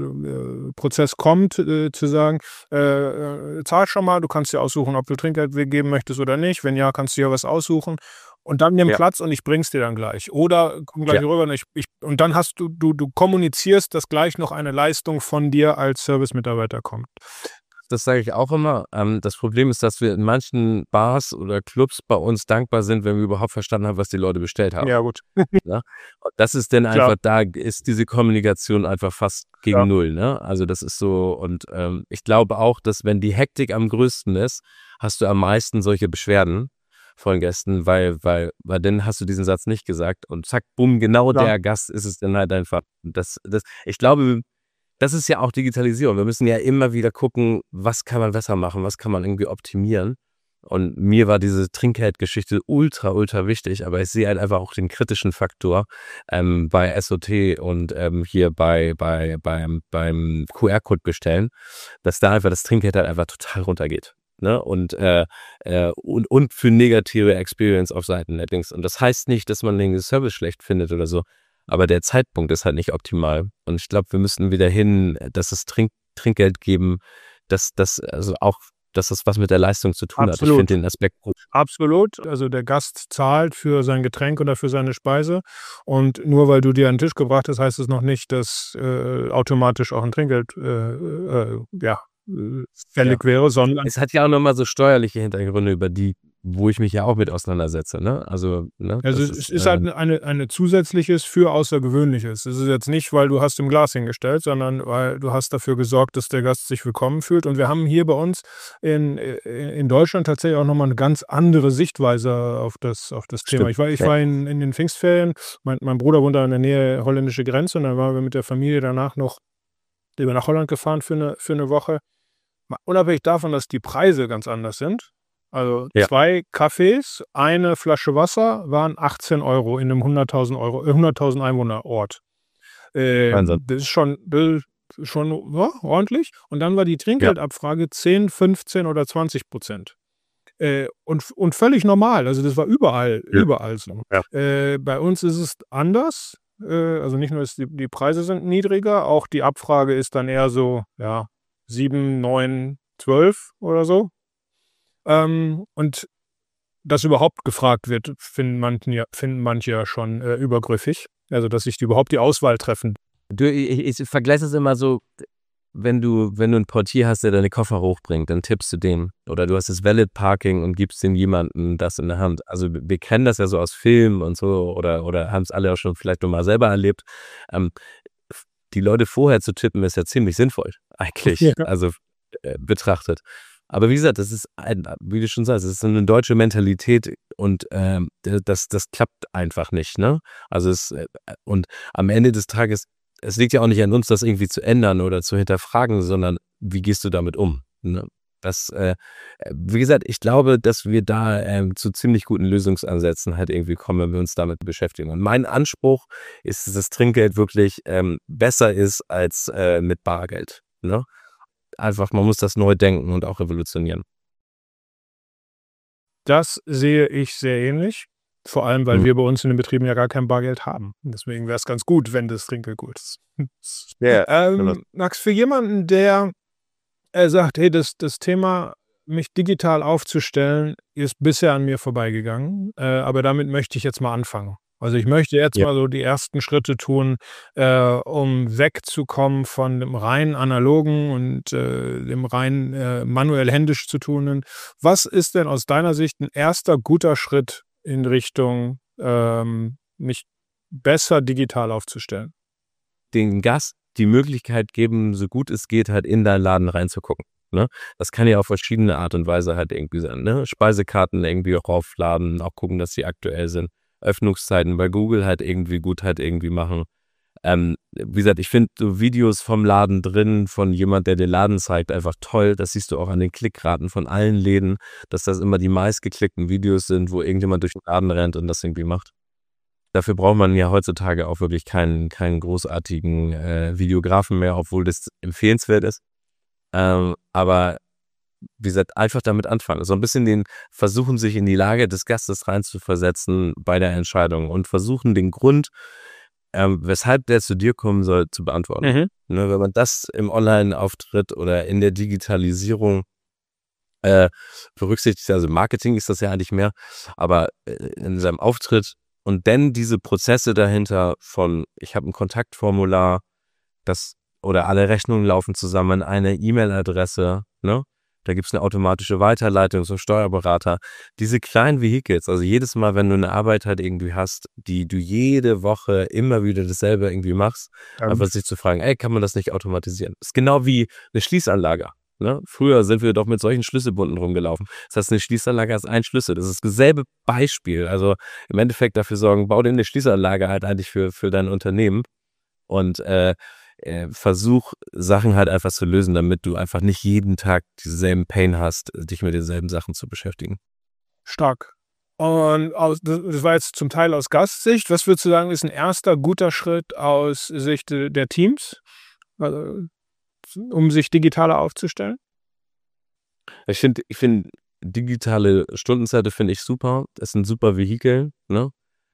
äh, Prozess kommt, äh, zu sagen, äh, äh, zahl schon mal, du kannst dir aussuchen, ob du Trinkgeld geben möchtest oder nicht. Wenn ja, kannst du dir was aussuchen. Und dann nimm ja, Platz und ich bring's dir dann gleich. Oder komm gleich ja. rüber und, ich, ich, und dann hast du, du, du kommunizierst, dass gleich noch eine Leistung von dir als Servicemitarbeiter kommt. Das sage ich auch immer. Ähm, das Problem ist, dass wir in manchen Bars oder Clubs bei uns dankbar sind, wenn wir überhaupt verstanden haben, was die Leute bestellt haben. Ja, gut. Ne? Und das ist dann Klar, einfach, da ist diese Kommunikation einfach fast ja. gegen Null. Ne? Also das ist so, und ähm, ich glaube auch, dass wenn die Hektik am größten ist, hast du am meisten solche Beschwerden von Gästen, weil, weil, weil dann hast du diesen Satz nicht gesagt und zack, bumm, genau Klar. der Gast ist es dann halt einfach. Das, das, ich glaube, das ist ja auch Digitalisierung. Wir müssen ja immer wieder gucken, was kann man besser machen, was kann man irgendwie optimieren. Und mir war diese Trinkgeldgeschichte ultra, ultra wichtig, aber ich sehe halt einfach auch den kritischen Faktor ähm, bei S O T und ähm, hier bei, bei, beim, beim Q R-Code bestellen, dass da einfach das Trinkgeld halt einfach total runtergeht. Ne? Und, äh, äh, und, und für negative Experience auf Seiten allerdings. Und das heißt nicht, dass man den Service schlecht findet oder so. Aber der Zeitpunkt ist halt nicht optimal. Und ich glaube, wir müssen wieder hin, dass es Trink Trinkgeld geben, dass das also auch, dass das was mit der Leistung zu tun hat. Ich Absolut. finde den Aspekt gut. Absolut. Also der Gast zahlt für sein Getränk oder für seine Speise. Und nur weil du dir an den Tisch gebracht hast, heißt es noch nicht, dass äh, automatisch auch ein Trinkgeld äh, äh, ja, äh, fällig Ja. wäre, sondern Es hat ja auch nochmal so steuerliche Hintergründe, über die, wo ich mich ja auch mit auseinandersetze. Ne? Also, ne, also das es ist, ist äh, halt eine, eine zusätzliches für Außergewöhnliches. Es ist jetzt nicht, weil du hast im Glas hingestellt, sondern weil du hast dafür gesorgt, dass der Gast sich willkommen fühlt. Und wir haben hier bei uns in, in Deutschland tatsächlich auch nochmal eine ganz andere Sichtweise auf das, auf das Thema. stimmt. Ich war, ich Ja. war in, in den Pfingstferien, mein, mein Bruder wohnt da in der Nähe holländische Grenze und dann waren wir mit der Familie danach noch über nach Holland gefahren für eine, für eine Woche. Mal unabhängig davon, dass die Preise ganz anders sind. Also Ja. zwei Kaffees, eine Flasche Wasser waren achtzehn Euro in einem hunderttausend Euro, äh, hunderttausend Einwohner-Ort. Äh, Wahnsinn. das ist schon, das ist schon ja, ordentlich. Und dann war die Ja. Trinkgeldabfrage zehn, fünfzehn oder zwanzig Prozent. Äh, und, und völlig normal. Also das war überall, Ja. überall so. Ja. Äh, bei uns ist es anders. Äh, also nicht nur, dass die, die Preise sind niedriger, auch die Abfrage ist dann eher so, ja, sieben, neun, zwölf oder so. Ähm, und dass überhaupt gefragt wird, finden manche, ja- finden manche ja schon äh, übergriffig. Also, dass sich die überhaupt die Auswahl treffen. Du, ich, ich vergleiche es immer so, wenn du, wenn du einen Portier hast, der deine Koffer hochbringt, dann tippst du den. Oder du hast das Valet Parking und gibst den jemandem das in der Hand. Also wir kennen das ja so aus Filmen und so oder, oder haben es alle auch schon vielleicht nur mal selber erlebt. Ähm, die Leute vorher zu tippen, ist ja ziemlich sinnvoll, eigentlich, Ja. also äh, betrachtet. Aber wie gesagt, das ist, ein, wie du schon sagst, das ist eine deutsche Mentalität und ähm, das, das klappt einfach nicht. Ne? Also es, äh, und am Ende des Tages, es liegt ja auch nicht an uns, das irgendwie zu ändern oder zu hinterfragen, sondern wie gehst du damit um? Ne? Das, äh, wie gesagt, ich glaube, dass wir da ähm, zu ziemlich guten Lösungsansätzen halt irgendwie kommen, wenn wir uns damit beschäftigen. Und mein Anspruch ist, dass das Trinkgeld wirklich ähm, besser ist als äh, mit Bargeld. Ne? Einfach, man muss das neu denken und auch revolutionieren. Das sehe ich sehr ähnlich. Vor allem, weil Hm. wir bei uns in den Betrieben ja gar kein Bargeld haben. Deswegen wäre es ganz gut, wenn das Trinkgeld gut ist. Ja, ähm, Max, für jemanden, der äh, sagt, hey, das, das Thema, mich digital aufzustellen, ist bisher an mir vorbeigegangen, äh, aber damit möchte ich jetzt mal anfangen. Also ich möchte jetzt Ja. mal so die ersten Schritte tun, äh, um wegzukommen von dem rein analogen und äh, dem rein äh, manuell händisch zu tunen. Was ist denn aus deiner Sicht ein erster guter Schritt in Richtung, ähm, mich besser digital aufzustellen? Den Gast die Möglichkeit geben, so gut es geht, halt in deinen Laden reinzugucken, ne? Das kann ja auf verschiedene Art und Weise halt irgendwie sein, ne? Speisekarten irgendwie auch aufladen, auch gucken, dass sie aktuell sind. Öffnungszeiten bei Google halt irgendwie gut halt irgendwie machen. Ähm, wie gesagt, ich finde so Videos vom Laden drin, von jemand, der den Laden zeigt, einfach toll. Das siehst du auch an den Klickraten von allen Läden, dass das immer die meistgeklickten Videos sind, wo irgendjemand durch den Laden rennt und das irgendwie macht. Dafür braucht man ja heutzutage auch wirklich keinen keinen großartigen, äh, Videografen mehr, obwohl das empfehlenswert ist. Ähm, aber wie gesagt, einfach damit anfangen. So ein bisschen den versuchen, sich in die Lage des Gastes reinzuversetzen bei der Entscheidung und versuchen, den Grund, ähm, weshalb der zu dir kommen soll, zu beantworten. Mhm. Ne, wenn man das im Online-Auftritt oder in der Digitalisierung äh, berücksichtigt, also Marketing ist das ja eigentlich mehr, aber äh, in seinem Auftritt und dann diese Prozesse dahinter von, ich habe ein Kontaktformular, das oder alle Rechnungen laufen zusammen, eine E-Mail-Adresse, ne? Da gibt es eine automatische Weiterleitung zum Steuerberater. Diese kleinen Vehicles, also jedes Mal, wenn du eine Arbeit halt irgendwie hast, die du jede Woche immer wieder dasselbe irgendwie machst, Ähm, einfach sich zu fragen, ey, kann man das nicht automatisieren? Das ist genau wie eine Schließanlage. Ne? Früher sind wir doch mit solchen Schlüsselbunden rumgelaufen. Das heißt, eine Schließanlage ist ein Schlüssel. Das ist dasselbe Beispiel. Also im Endeffekt dafür sorgen, bau dir eine Schließanlage halt eigentlich für, für dein Unternehmen und äh, äh, versuch Sachen halt einfach zu lösen, damit du einfach nicht jeden Tag dieselben Pain hast, dich mit denselben Sachen zu beschäftigen. Stark. Und aus, das das war jetzt zum Teil aus Gastsicht. Was würdest du sagen, ist ein erster guter Schritt aus Sicht äh, der Teams, also, um sich digitaler aufzustellen? Ich finde, ich finde digitale Stundenzettel finde ich super. Das ist ein super Vehikel, ne?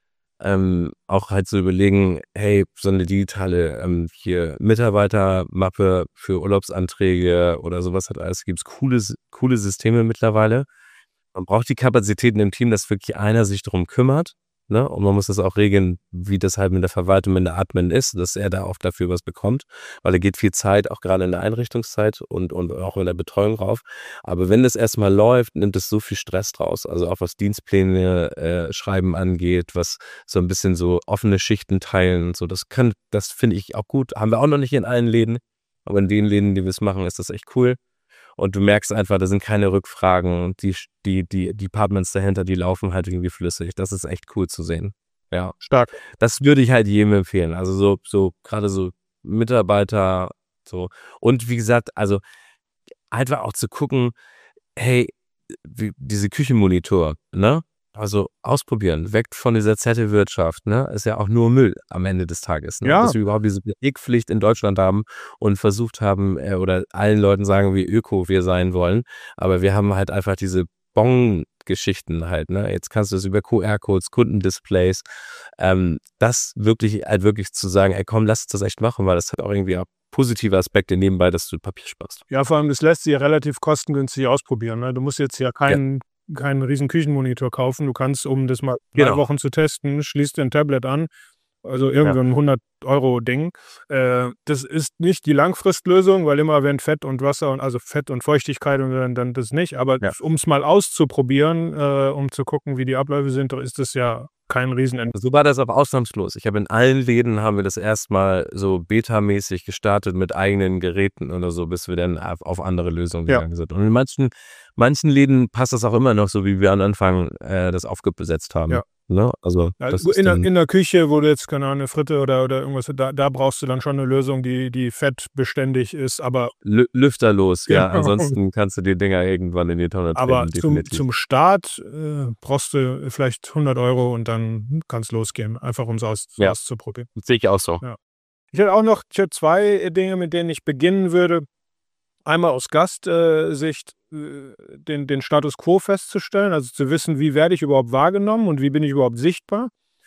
Ähm, auch halt so überlegen, hey, so eine digitale ähm, hier Mitarbeitermappe für Urlaubsanträge oder sowas hat alles, gibt's coole, S- coole Systeme mittlerweile. Man braucht die Kapazitäten im Team, dass wirklich einer sich darum kümmert, ne? Und man muss das auch regeln, wie das halt mit der Verwaltung, mit der Admin ist, dass er da auch dafür was bekommt, weil da geht viel Zeit, auch gerade in der Einrichtungszeit und, und auch in der Betreuung rauf. Aber wenn das erstmal läuft, nimmt es so viel Stress draus. Also auch was Dienstpläne äh, schreiben angeht, was so ein bisschen so offene Schichten teilen und so. Das kann, das finde ich auch gut. Haben wir auch noch nicht in allen Läden, aber in den Läden, die wir es machen, ist das echt cool. Und du merkst einfach, da sind keine Rückfragen. Die, die, die Departments dahinter, die laufen halt irgendwie flüssig. Das ist echt cool zu sehen. Ja. Stark. Das würde ich halt jedem empfehlen. Also so, so, gerade so Mitarbeiter, so. Und wie gesagt, also einfach auch zu gucken, hey, wie, diese Küchenmonitor, ne? Also ausprobieren, weg von dieser Zettelwirtschaft, ne? Ist ja auch nur Müll am Ende des Tages, ne? Ja. Dass wir überhaupt diese Belegpflicht in Deutschland haben und versucht haben, äh, oder allen Leuten sagen, wie öko wir sein wollen. Aber wir haben halt einfach diese Bon-Geschichten halt, ne? Jetzt kannst du es über Q R-Codes, Kundendisplays, ähm, das wirklich, halt wirklich zu sagen, ey komm, lass uns das echt machen, weil das hat auch irgendwie auch positive Aspekte nebenbei, dass du Papier sparst. Ja, vor allem, das lässt sich ja relativ kostengünstig ausprobieren, ne? Du musst jetzt ja Ja, keinen keinen riesen Küchenmonitor kaufen. Du kannst, um das mal drei genau. Wochen zu testen, schließt dir ein Tablet an, also Ja. irgend so 'n hundert-Euro-Ding. Äh, das ist nicht die Langfristlösung, weil immer wenn Fett und Wasser und also Fett und Feuchtigkeit und dann dann das nicht. Aber Ja. um es mal auszuprobieren, äh, um zu gucken, wie die Abläufe sind, da ist das ja kein Riesen. So war das aber ausnahmslos. Ich habe in allen Läden haben wir das erstmal so betamäßig gestartet mit eigenen Geräten oder so, bis wir dann auf, auf andere Lösungen Ja. gegangen sind. Und in manchen, manchen Läden passt das auch immer noch so, wie wir am Anfang äh, das aufgesetzt haben. Ja. Ne? Also Ja, das gu- ist in, der, dann in der Küche, wo du jetzt, keine Ahnung, eine Fritte oder, oder irgendwas, da, da brauchst du dann schon eine Lösung, die, die fettbeständig ist, aber lü- lüfterlos. Ja, Genau. ansonsten kannst du die Dinger irgendwann in die Tonne Aber treten, zum, definitiv. zum Start äh, brauchst du vielleicht hundert Euro und dann kann es losgehen, einfach um es aus, Ja. auszuprobieren. Sehe ich auch so. Ja. Ich hätte auch noch ich hätte zwei Dinge, mit denen ich beginnen würde. Einmal aus Gastsicht äh, den, den Status quo festzustellen, also zu wissen, wie werde ich überhaupt wahrgenommen und wie bin ich überhaupt sichtbar.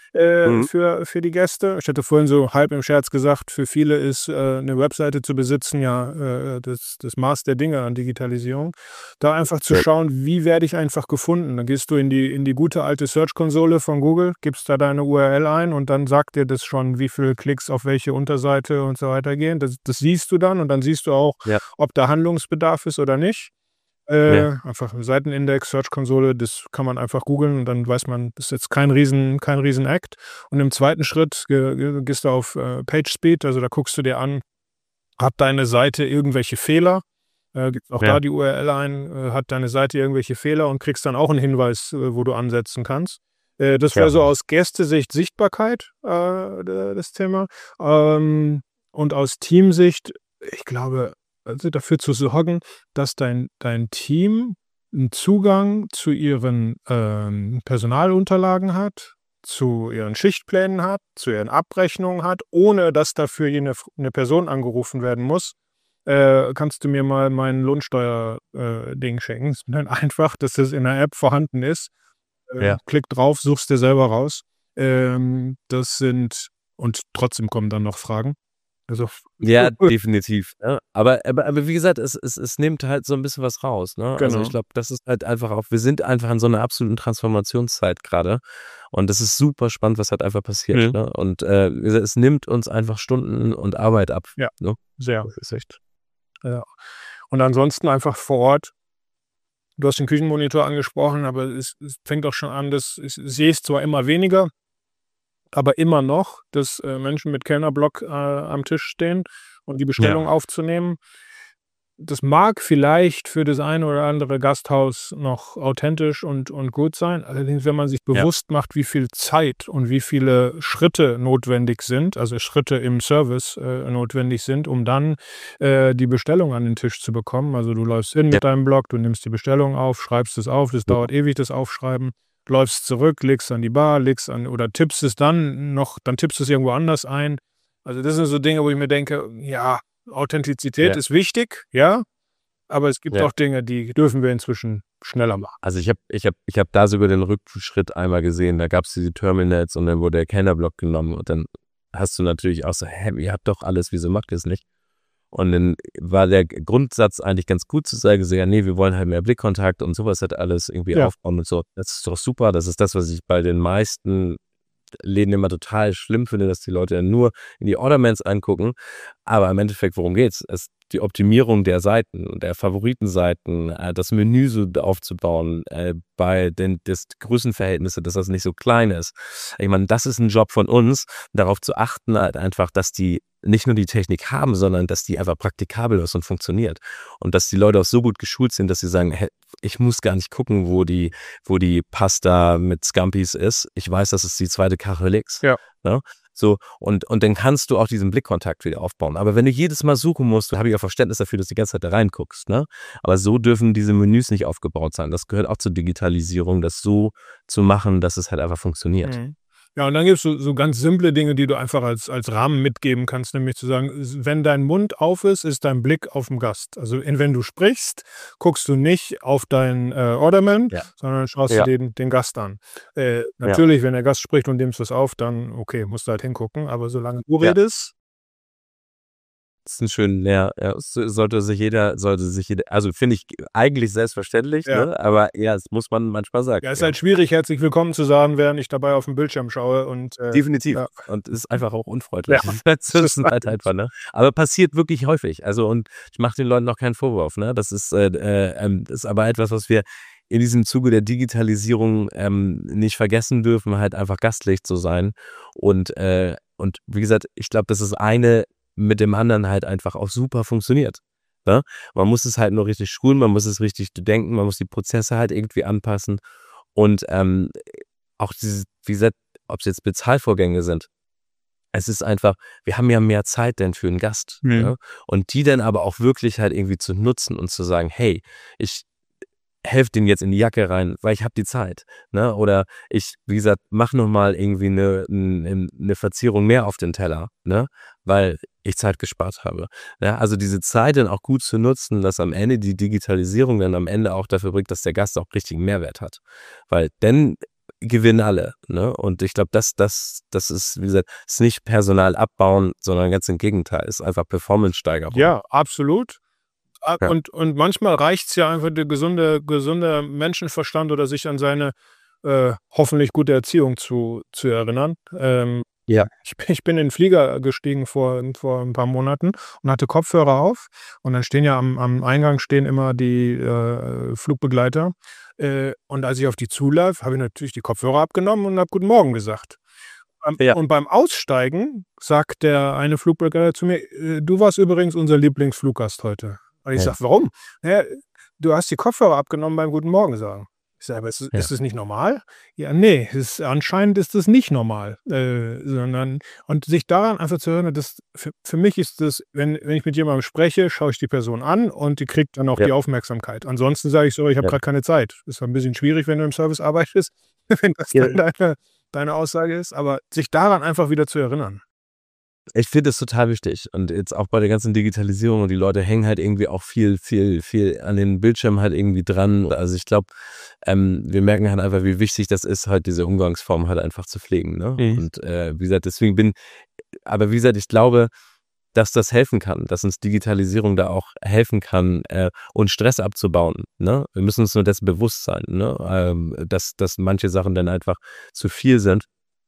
äh, Mhm. für, für die Gäste. Ich hatte vorhin so halb im Scherz gesagt, für viele ist äh, eine Webseite zu besitzen ja äh, das, das Maß der Dinge an Digitalisierung. Da einfach zu Ja. schauen, wie werde ich einfach gefunden. Dann gehst du in die, in die gute alte Search-Konsole von Google, gibst da deine U R L ein und dann sagt dir das schon, wie viele Klicks auf welche Unterseite und so weiter gehen. Das, das siehst du dann und dann siehst du auch, Ja. ob da Handlungsbedarf ist oder nicht. Äh, Ja. einfach Seitenindex, Search-Konsole, das kann man einfach googeln und dann weiß man, das ist jetzt kein riesen, kein riesen Act. Und im zweiten Schritt ge, ge, gehst du auf äh, PageSpeed, also da guckst du dir an, hat deine Seite irgendwelche Fehler, äh, gibst auch Ja. da die U R L ein, äh, hat deine Seite irgendwelche Fehler und kriegst dann auch einen Hinweis, äh, wo du ansetzen kannst. Äh, das wäre Ja. so aus Gästesicht Sichtbarkeit äh, das Thema. Ähm, und aus Teamsicht, ich glaube, also dafür zu sorgen, dass dein, dein Team einen Zugang zu ihren ähm, Personalunterlagen hat, zu ihren Schichtplänen hat, zu ihren Abrechnungen hat, ohne dass dafür eine, eine Person angerufen werden muss. Äh, kannst du mir mal mein Lohnsteuer-Ding äh, schenken? Es ist dann einfach, dass das in der App vorhanden ist. Äh, Ja. Klick drauf, suchst dir selber raus. Ähm, das sind, und trotzdem kommen dann noch Fragen. Also, Ja, definitiv. Ne? Aber, aber, aber wie gesagt, es, es, es nimmt halt so ein bisschen was raus. Ne? Also ich genau. glaube, das ist halt einfach auch, wir sind einfach in so einer absoluten Transformationszeit gerade. Und das ist super spannend, was halt einfach passiert. Mhm. Ne? Und äh, wie gesagt, es nimmt uns einfach Stunden und Arbeit ab. Ja. Ne? Sehr. Das ist echt. Ja. Und ansonsten einfach vor Ort. Du hast den Küchenmonitor angesprochen, aber es, es fängt auch schon an, dass ich sehe es zwar immer weniger, aber immer noch, dass äh, Menschen mit Kellnerblock äh, am Tisch stehen und die Bestellung Ja. aufzunehmen. Das mag vielleicht für das eine oder andere Gasthaus noch authentisch und, und gut sein. Allerdings, wenn man sich Ja. bewusst macht, wie viel Zeit und wie viele Schritte notwendig sind, also Schritte im Service äh, notwendig sind, um dann äh, die Bestellung an den Tisch zu bekommen. Also du läufst hin Ja. mit deinem Blog, du nimmst die Bestellung auf, schreibst es auf, das Ja. dauert ewig, das Aufschreiben, läufst zurück, legst an die Bar, legst an oder tippst es dann noch, dann tippst du es irgendwo anders ein. Also das sind so Dinge, wo ich mir denke, ja, Authentizität Ja. ist wichtig, ja, aber es gibt Ja. auch Dinge, die dürfen wir inzwischen schneller machen. Also ich habe ich hab, ich hab da sogar den Rückschritt einmal gesehen. Da gab es diese Terminals und dann wurde der Kellnerblock genommen und dann hast du natürlich auch so, hä, ihr habt doch alles, wieso macht ihr es nicht? Und dann war der Grundsatz eigentlich ganz gut zu sagen, so, ja, nee, wir wollen halt mehr Blickkontakt und sowas halt alles irgendwie Ja. aufbauen und so. Das ist doch super. Das ist das, was ich bei den meisten Läden immer total schlimm finde, dass die Leute dann nur in die Ornaments angucken. Aber im Endeffekt, worum geht's? Es ist die Optimierung der Seiten, der Favoritenseiten, äh, das Menü so aufzubauen, äh, bei den das Größenverhältnisse, dass das nicht so klein ist. Ich meine, das ist ein Job von uns, darauf zu achten, halt einfach, dass die nicht nur die Technik haben, sondern dass die einfach praktikabel ist und funktioniert. Und dass die Leute auch so gut geschult sind, dass sie sagen, hey, ich muss gar nicht gucken, wo die, wo die Pasta mit Scampis ist. Ich weiß, das ist die zweite Kachel X. Ja. Ne? So, und, und dann kannst du auch diesen Blickkontakt wieder aufbauen. Aber wenn du jedes Mal suchen musst, habe ich auch Verständnis dafür, dass du die ganze Zeit da reinguckst. Ne? Aber so dürfen diese Menüs nicht aufgebaut sein. Das gehört auch zur Digitalisierung, das so zu machen, dass es halt einfach funktioniert. Mhm. Ja, und dann gibt es so, so ganz simple Dinge, die du einfach als, als Rahmen mitgeben kannst, nämlich zu sagen, wenn dein Mund auf ist, ist dein Blick auf den Gast. Also wenn du sprichst, guckst du nicht auf deinen äh, Orderman, Ja. sondern schaust Ja. du den, den Gast an. Äh, natürlich, wenn der Gast spricht und nimmst was auf, dann okay, musst du halt hingucken, aber solange du Ja. redest, Das ist ein schön, ja, ja, so- sollte sich jeder, sollte sich jeder, also finde ich eigentlich selbstverständlich, Ja. ne? Aber ja, das muss man manchmal sagen. ja, ist halt schwierig, herzlich willkommen zu sagen, während ich dabei auf den Bildschirm schaue und äh, Definitiv. ja. Und es ist einfach auch unfreundlich. Ja, Das das ist halt einfach, ne? Aber passiert wirklich häufig. Also, und ich mache den Leuten noch keinen Vorwurf, ne? Das ist, äh, äh, ähm, ist aber etwas, was wir in diesem Zuge der Digitalisierung ähm, nicht vergessen dürfen, halt einfach gastlich zu sein. Und, äh, und wie gesagt, ich glaube, das ist eine mit dem anderen halt einfach auch super funktioniert. Ne? Man muss es halt nur richtig schulen, man muss es richtig denken, man muss die Prozesse halt irgendwie anpassen. Und ähm, auch diese, wie gesagt, ob es jetzt Bezahlvorgänge sind. Es ist einfach, wir haben ja mehr Zeit denn für einen Gast. Mhm. Ne? Und die dann aber auch wirklich halt irgendwie zu nutzen und zu sagen, hey, ich helfe den jetzt in die Jacke rein, weil ich habe die Zeit. Ne? Oder ich, wie gesagt, mache nochmal irgendwie eine, eine, eine Verzierung mehr auf den Teller, ne? Weil ich Zeit gespart habe. Ja, also diese Zeit dann auch gut zu nutzen, dass am Ende die Digitalisierung dann am Ende auch dafür bringt, dass der Gast auch richtigen Mehrwert hat. Weil dann gewinnen alle. Ne? Und ich glaube, das, das, das ist, wie gesagt, ist nicht Personal abbauen, sondern ganz im Gegenteil, ist einfach Performance-Steigerung. Ja, absolut. A- Ja. Und, und manchmal reicht es ja einfach der gesunde, gesunde Menschenverstand oder sich an seine äh, hoffentlich gute Erziehung zu, zu erinnern. Ähm, Ja. ich, bin- ich bin in den Flieger gestiegen vor, vor ein paar Monaten und hatte Kopfhörer auf. Und dann stehen ja am, am Eingang stehen immer die äh, Flugbegleiter. Äh, und als ich auf die zulief, habe ich natürlich die Kopfhörer abgenommen und habe Guten Morgen gesagt. Am- Ja. Und beim Aussteigen sagt der eine Flugbegleiter zu mir, äh, du warst übrigens unser Lieblingsfluggast heute. Und ich Ja. sage, warum? Ja, du hast die Kopfhörer abgenommen beim Guten Morgen sagen. Ich sage, aber ist, es- Ja. ist es nicht normal? Ja, nee, es ist, anscheinend ist es nicht normal. Äh, sondern, und sich daran einfach zu hören, das, für, für mich ist das, wenn, wenn ich mit jemandem spreche, schaue ich die Person an und die kriegt dann auch Ja. die Aufmerksamkeit. Ansonsten sage ich so, ich habe Ja. gerade keine Zeit. Ist ein bisschen schwierig, wenn du im Service arbeitest, wenn das Ja. dann deine, deine Aussage ist, aber sich daran einfach wieder zu erinnern. Ich finde es total wichtig. Und jetzt auch bei der ganzen Digitalisierung und die Leute hängen halt irgendwie auch viel, viel, viel an den Bildschirmen halt irgendwie dran. Also ich glaube, ähm, wir merken halt einfach, wie wichtig das ist, halt diese Umgangsform halt einfach zu pflegen. Ne? Mhm. Und äh, wie gesagt, deswegen bin, aber wie gesagt, ich glaube, dass das helfen kann, dass uns Digitalisierung da auch helfen kann, äh, uns Stress abzubauen. Ne? Wir müssen uns nur dessen bewusst sein, ne? ähm, dass, dass manche Sachen dann einfach zu viel sind.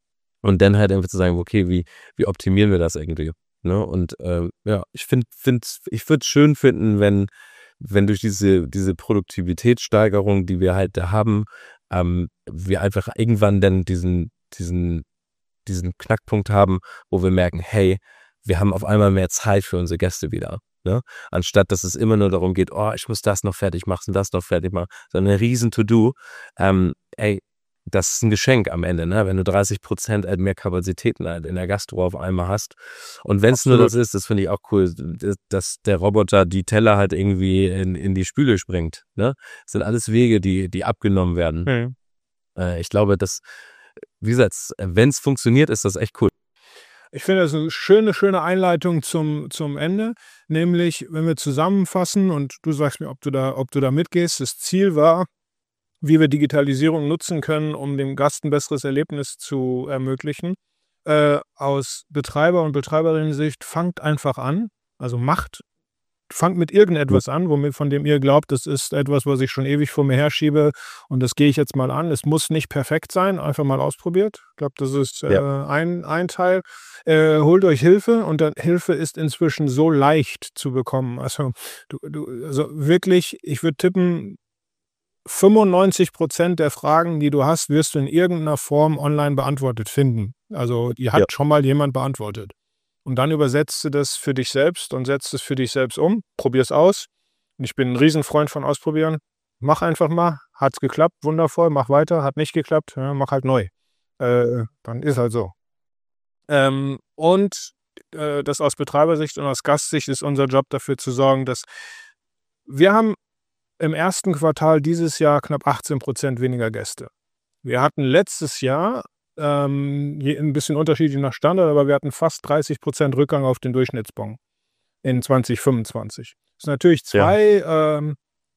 Und dann halt einfach zu sagen, okay, wie, wie optimieren wir das irgendwie? Ne? Und ähm, ja, ich finde, find, ich würde es schön finden, wenn, wenn durch diese, diese Produktivitätssteigerung, die wir halt da haben, ähm, wir einfach irgendwann dann diesen, diesen, diesen Knackpunkt haben, wo wir merken, hey, wir haben auf einmal mehr Zeit für unsere Gäste wieder. Ne? Anstatt dass es immer nur darum geht, oh, ich muss das noch fertig machen, und das noch fertig machen, sondern ein riesen To-Do. Ähm, ey, das ist ein Geschenk am Ende, ne? Wenn du dreißig Prozent halt mehr Kapazitäten halt in der Gastro auf einmal hast. Und wenn es nur das Absolut. ist, das finde ich auch cool, dass- dass der Roboter die Teller halt irgendwie in, in die Spüle springt. Ne? Das sind alles Wege, die, die abgenommen werden. Mhm. Äh, ich glaube, dass, wie gesagt, wenn es funktioniert, ist das echt cool. Ich finde das eine schöne, schöne Einleitung zum, zum Ende. Nämlich, wenn wir zusammenfassen und du sagst mir, ob du da, ob du da mitgehst. Das Ziel war, wie wir Digitalisierung nutzen können, um dem Gast ein besseres Erlebnis zu ermöglichen. Äh, aus Betreiber- und Betreiberinnen-Sicht, fangt einfach an. Also macht, fangt mit irgendetwas an, womit, von dem ihr glaubt, das ist etwas, was ich schon ewig vor mir herschiebe und das gehe ich jetzt mal an. Es muss nicht perfekt sein, einfach mal ausprobiert. Ich glaube, das ist äh, Ja. ein, ein Teil. Äh, holt euch Hilfe und dann Hilfe ist inzwischen so leicht zu bekommen. Also, du, du, also wirklich, ich würde tippen, fünfundneunzig Prozent der Fragen, die du hast, wirst du in irgendeiner Form online beantwortet finden. Also die hat Ja. schon mal jemand beantwortet. Und dann übersetzt du das für dich selbst und setzt es für dich selbst um. Probier es aus. Und ich bin ein Riesenfreund von Ausprobieren. Mach einfach mal. Hat's geklappt, wundervoll. Mach weiter. Hat nicht geklappt, ja, mach halt neu. Äh, dann ist halt so. Ähm, und äh, das aus Betreibersicht und aus Gastsicht ist unser Job dafür zu sorgen, dass wir haben im ersten Quartal dieses Jahr knapp achtzehn Prozent weniger Gäste. Wir hatten letztes Jahr, ähm, je- ein bisschen unterschiedlich nach Standard, aber wir hatten fast dreißig Prozent Rückgang auf den Durchschnittsbon in zwanzig fünfundzwanzig. Das sind natürlich Ja. zwei ähm,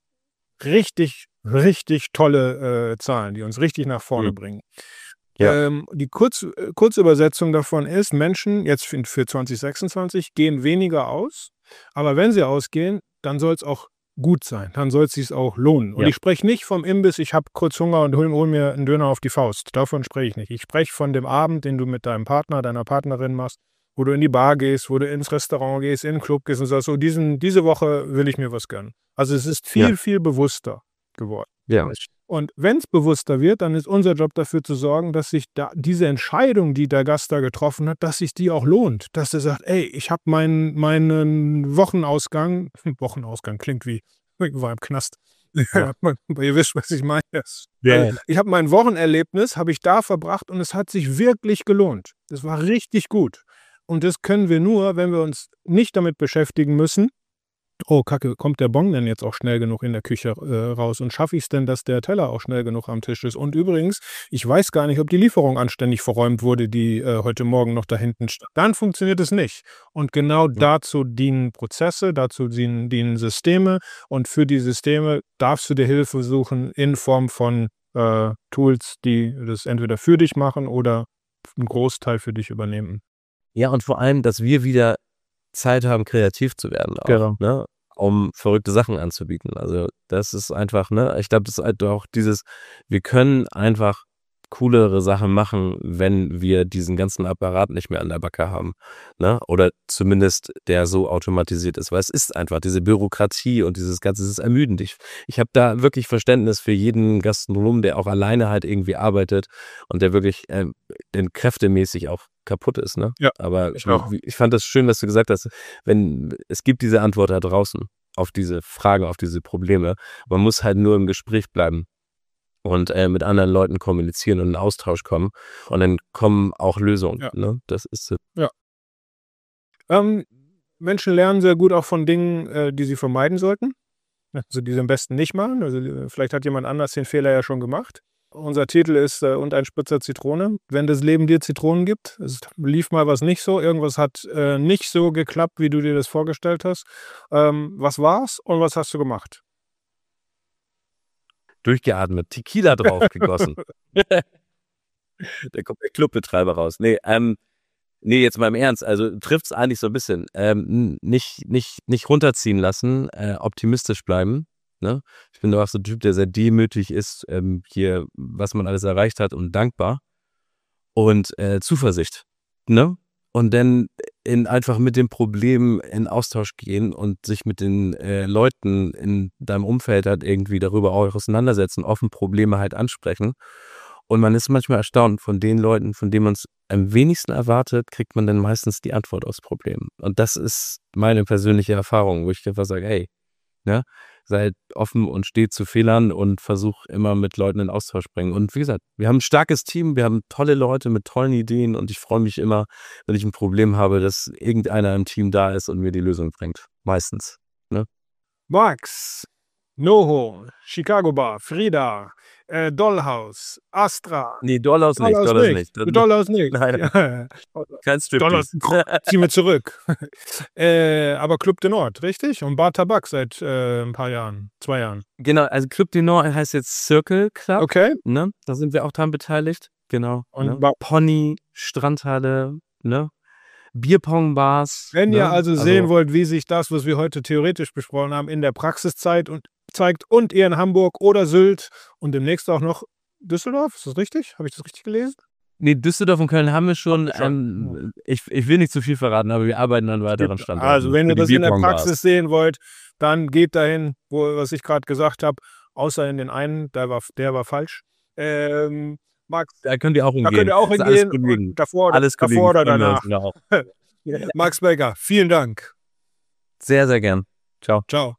richtig, richtig tolle äh, Zahlen, die uns richtig nach vorne Mhm. bringen. Ja. Ähm, die Kurz, äh, Kurzübersetzung davon ist, Menschen jetzt für, für zwanzig sechsundzwanzig gehen weniger aus, aber wenn sie ausgehen, dann soll es auch gut sein, dann soll es sich auch lohnen. Und Ja. ich spreche nicht vom Imbiss, ich habe kurz Hunger und hol, hol mir einen Döner auf die Faust. Davon spreche ich nicht. Ich spreche von dem Abend, den du mit deinem Partner, deiner Partnerin machst, wo du in die Bar gehst, wo du ins Restaurant gehst, in den Club gehst und sagst, so diesen, diese Woche will ich mir was gönnen. Also es ist viel, Ja. viel bewusster geworden. Ja. Und wenn es bewusster wird, dann ist unser Job dafür zu sorgen, dass sich da diese Entscheidung, die der Gast da getroffen hat, dass sich die auch lohnt. Dass er sagt, ey, ich habe meinen meinen Wochenausgang, Wochenausgang klingt wie, ich war im Knast. Ja. Aber ihr wisst, was ich meine. Ja. Also, ich habe mein Wochenerlebnis, habe ich da verbracht und es hat sich wirklich gelohnt. Das war richtig gut. Und das können wir nur, wenn wir uns nicht damit beschäftigen müssen, oh Kacke, kommt der Bon denn jetzt auch schnell genug in der Küche äh, raus und schaffe ich es denn, dass der Teller auch schnell genug am Tisch ist? Und übrigens, ich weiß gar nicht, ob die Lieferung anständig verräumt wurde, die äh, heute Morgen noch da hinten stand. Dann funktioniert es nicht. Und genau dazu dienen Prozesse, dazu dienen, dienen Systeme und für die Systeme darfst du dir Hilfe suchen in Form von äh, Tools, die das entweder für dich machen oder einen Großteil für dich übernehmen. Ja, und vor allem, dass wir wieder Zeit haben, kreativ zu werden auch, Genau. ne? Um verrückte Sachen anzubieten. Also das ist einfach, ne? Ich glaube, das ist halt auch dieses, wir können einfach coolere Sachen machen, wenn wir diesen ganzen Apparat nicht mehr an der Backe haben, ne? Oder zumindest der so automatisiert ist, weil es ist einfach diese Bürokratie und dieses Ganze, das ist ermüdend. Ich, ich habe da wirklich Verständnis für jeden Gastronomen, der auch alleine halt irgendwie arbeitet und der wirklich äh, den kräftemäßig auch kaputt ist, ne? Ja, Aber ich auch. ich fand das schön, was du gesagt hast, wenn es gibt diese Antwort da draußen auf diese Fragen, auf diese Probleme. Man muss halt nur im Gespräch bleiben und äh, mit anderen Leuten kommunizieren und in Austausch kommen. Und dann kommen auch Lösungen. Ja. Ne? Das ist Ja. Ähm, Menschen lernen sehr gut auch von Dingen, äh, die sie vermeiden sollten. Also die sie am besten nicht machen. Also äh, vielleicht hat jemand anders den Fehler ja schon gemacht. Unser Titel ist äh, und ein Spritzer Zitrone. Wenn das Leben dir Zitronen gibt, es lief mal was nicht so, irgendwas hat äh, nicht so geklappt, wie du dir das vorgestellt hast. Ähm, was war's und was hast du gemacht? durchgeatmet, Tequila drauf gegossen. Da kommt der Clubbetreiber raus. Nee, ähm, nee, jetzt mal im Ernst. Also trifft es eigentlich so ein bisschen. Ähm, nicht, nicht, nicht runterziehen lassen, äh, optimistisch bleiben. Ne? Ich bin doch auch so ein Typ, der sehr demütig ist, ähm, hier, was man alles erreicht hat und dankbar. Und äh, Zuversicht. Ne? Und dann in, einfach mit dem Problem in Austausch gehen und sich mit den äh, Leuten in deinem Umfeld halt irgendwie darüber auch auseinandersetzen, offen Probleme halt ansprechen. Und man ist manchmal erstaunt, von den Leuten, von denen man es am wenigsten erwartet, kriegt man dann meistens die Antwort aufs Problem. Und das ist meine persönliche Erfahrung, wo ich einfach sage, hey, ne, seid offen und steht zu Fehlern und versuch immer mit Leuten in Austausch bringen. Und wie gesagt, wir haben ein starkes Team, wir haben tolle Leute mit tollen Ideen und ich freue mich immer, wenn ich ein Problem habe, dass irgendeiner im Team da ist und mir die Lösung bringt. Meistens. Ne? Max, Noho, Chicago Bar, Frida, äh, Dollhouse, Astra. Nee, Dollhouse nicht, Dollhouse Dollhouse nicht. nicht. Dollhouse nicht. Nein, Ja. kein Dollhouse, Striptease. zieh mir zurück. äh, aber Club de Nord, richtig? Und Bar Tabak seit äh, ein paar Jahren, zwei Jahren. Genau, also Club de Nord heißt jetzt Circle Club. Okay. Ne? Da sind wir auch dran beteiligt. Genau. Und ne? Bar- Pony, Strandhalle, ne? Bierpong-Bars. Wenn ne? ihr also Also sehen wollt, wie sich das, was wir heute theoretisch besprochen haben, in der Praxis zeigt und, zeigt und ihr in Hamburg oder Sylt und demnächst auch noch Düsseldorf, ist das richtig? Habe ich das richtig gelesen? Nee, Düsseldorf und Köln haben wir schon. Schon. Ähm, ich, ich will nicht zu viel verraten, aber wir arbeiten an weiteren Standorten. Also wenn für ihr die das in der Bierpong-Bars. Praxis sehen wollt, dann geht dahin, wo, was ich gerade gesagt habe, außer in den einen, der war, der war falsch. Ähm, Max, Da könnt ihr auch da hingehen. könnt ihr auch Das ist alles hingehen, Kollegen. und davor, Alles Kollegen, davor oder freuen wir danach. uns, genau. Max Becker, vielen Dank. Sehr, sehr gern. Ciao. Ciao.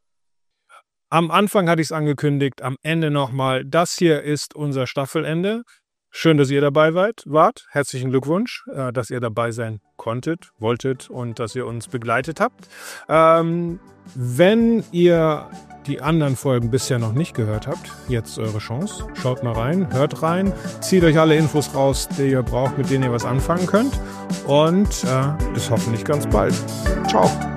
Am Anfang hatte ich es angekündigt, am Ende nochmal, das hier ist unser Staffelende. Schön, dass ihr dabei wart. wart. Herzlichen Glückwunsch, äh, dass ihr dabei sein konntet, wolltet und dass ihr uns begleitet habt. Ähm, wenn ihr die anderen Folgen bisher noch nicht gehört habt, jetzt eure Chance. Schaut mal rein, hört rein, zieht euch alle Infos raus, die ihr braucht, mit denen ihr was anfangen könnt. Und äh, bis hoffentlich ganz bald. Ciao.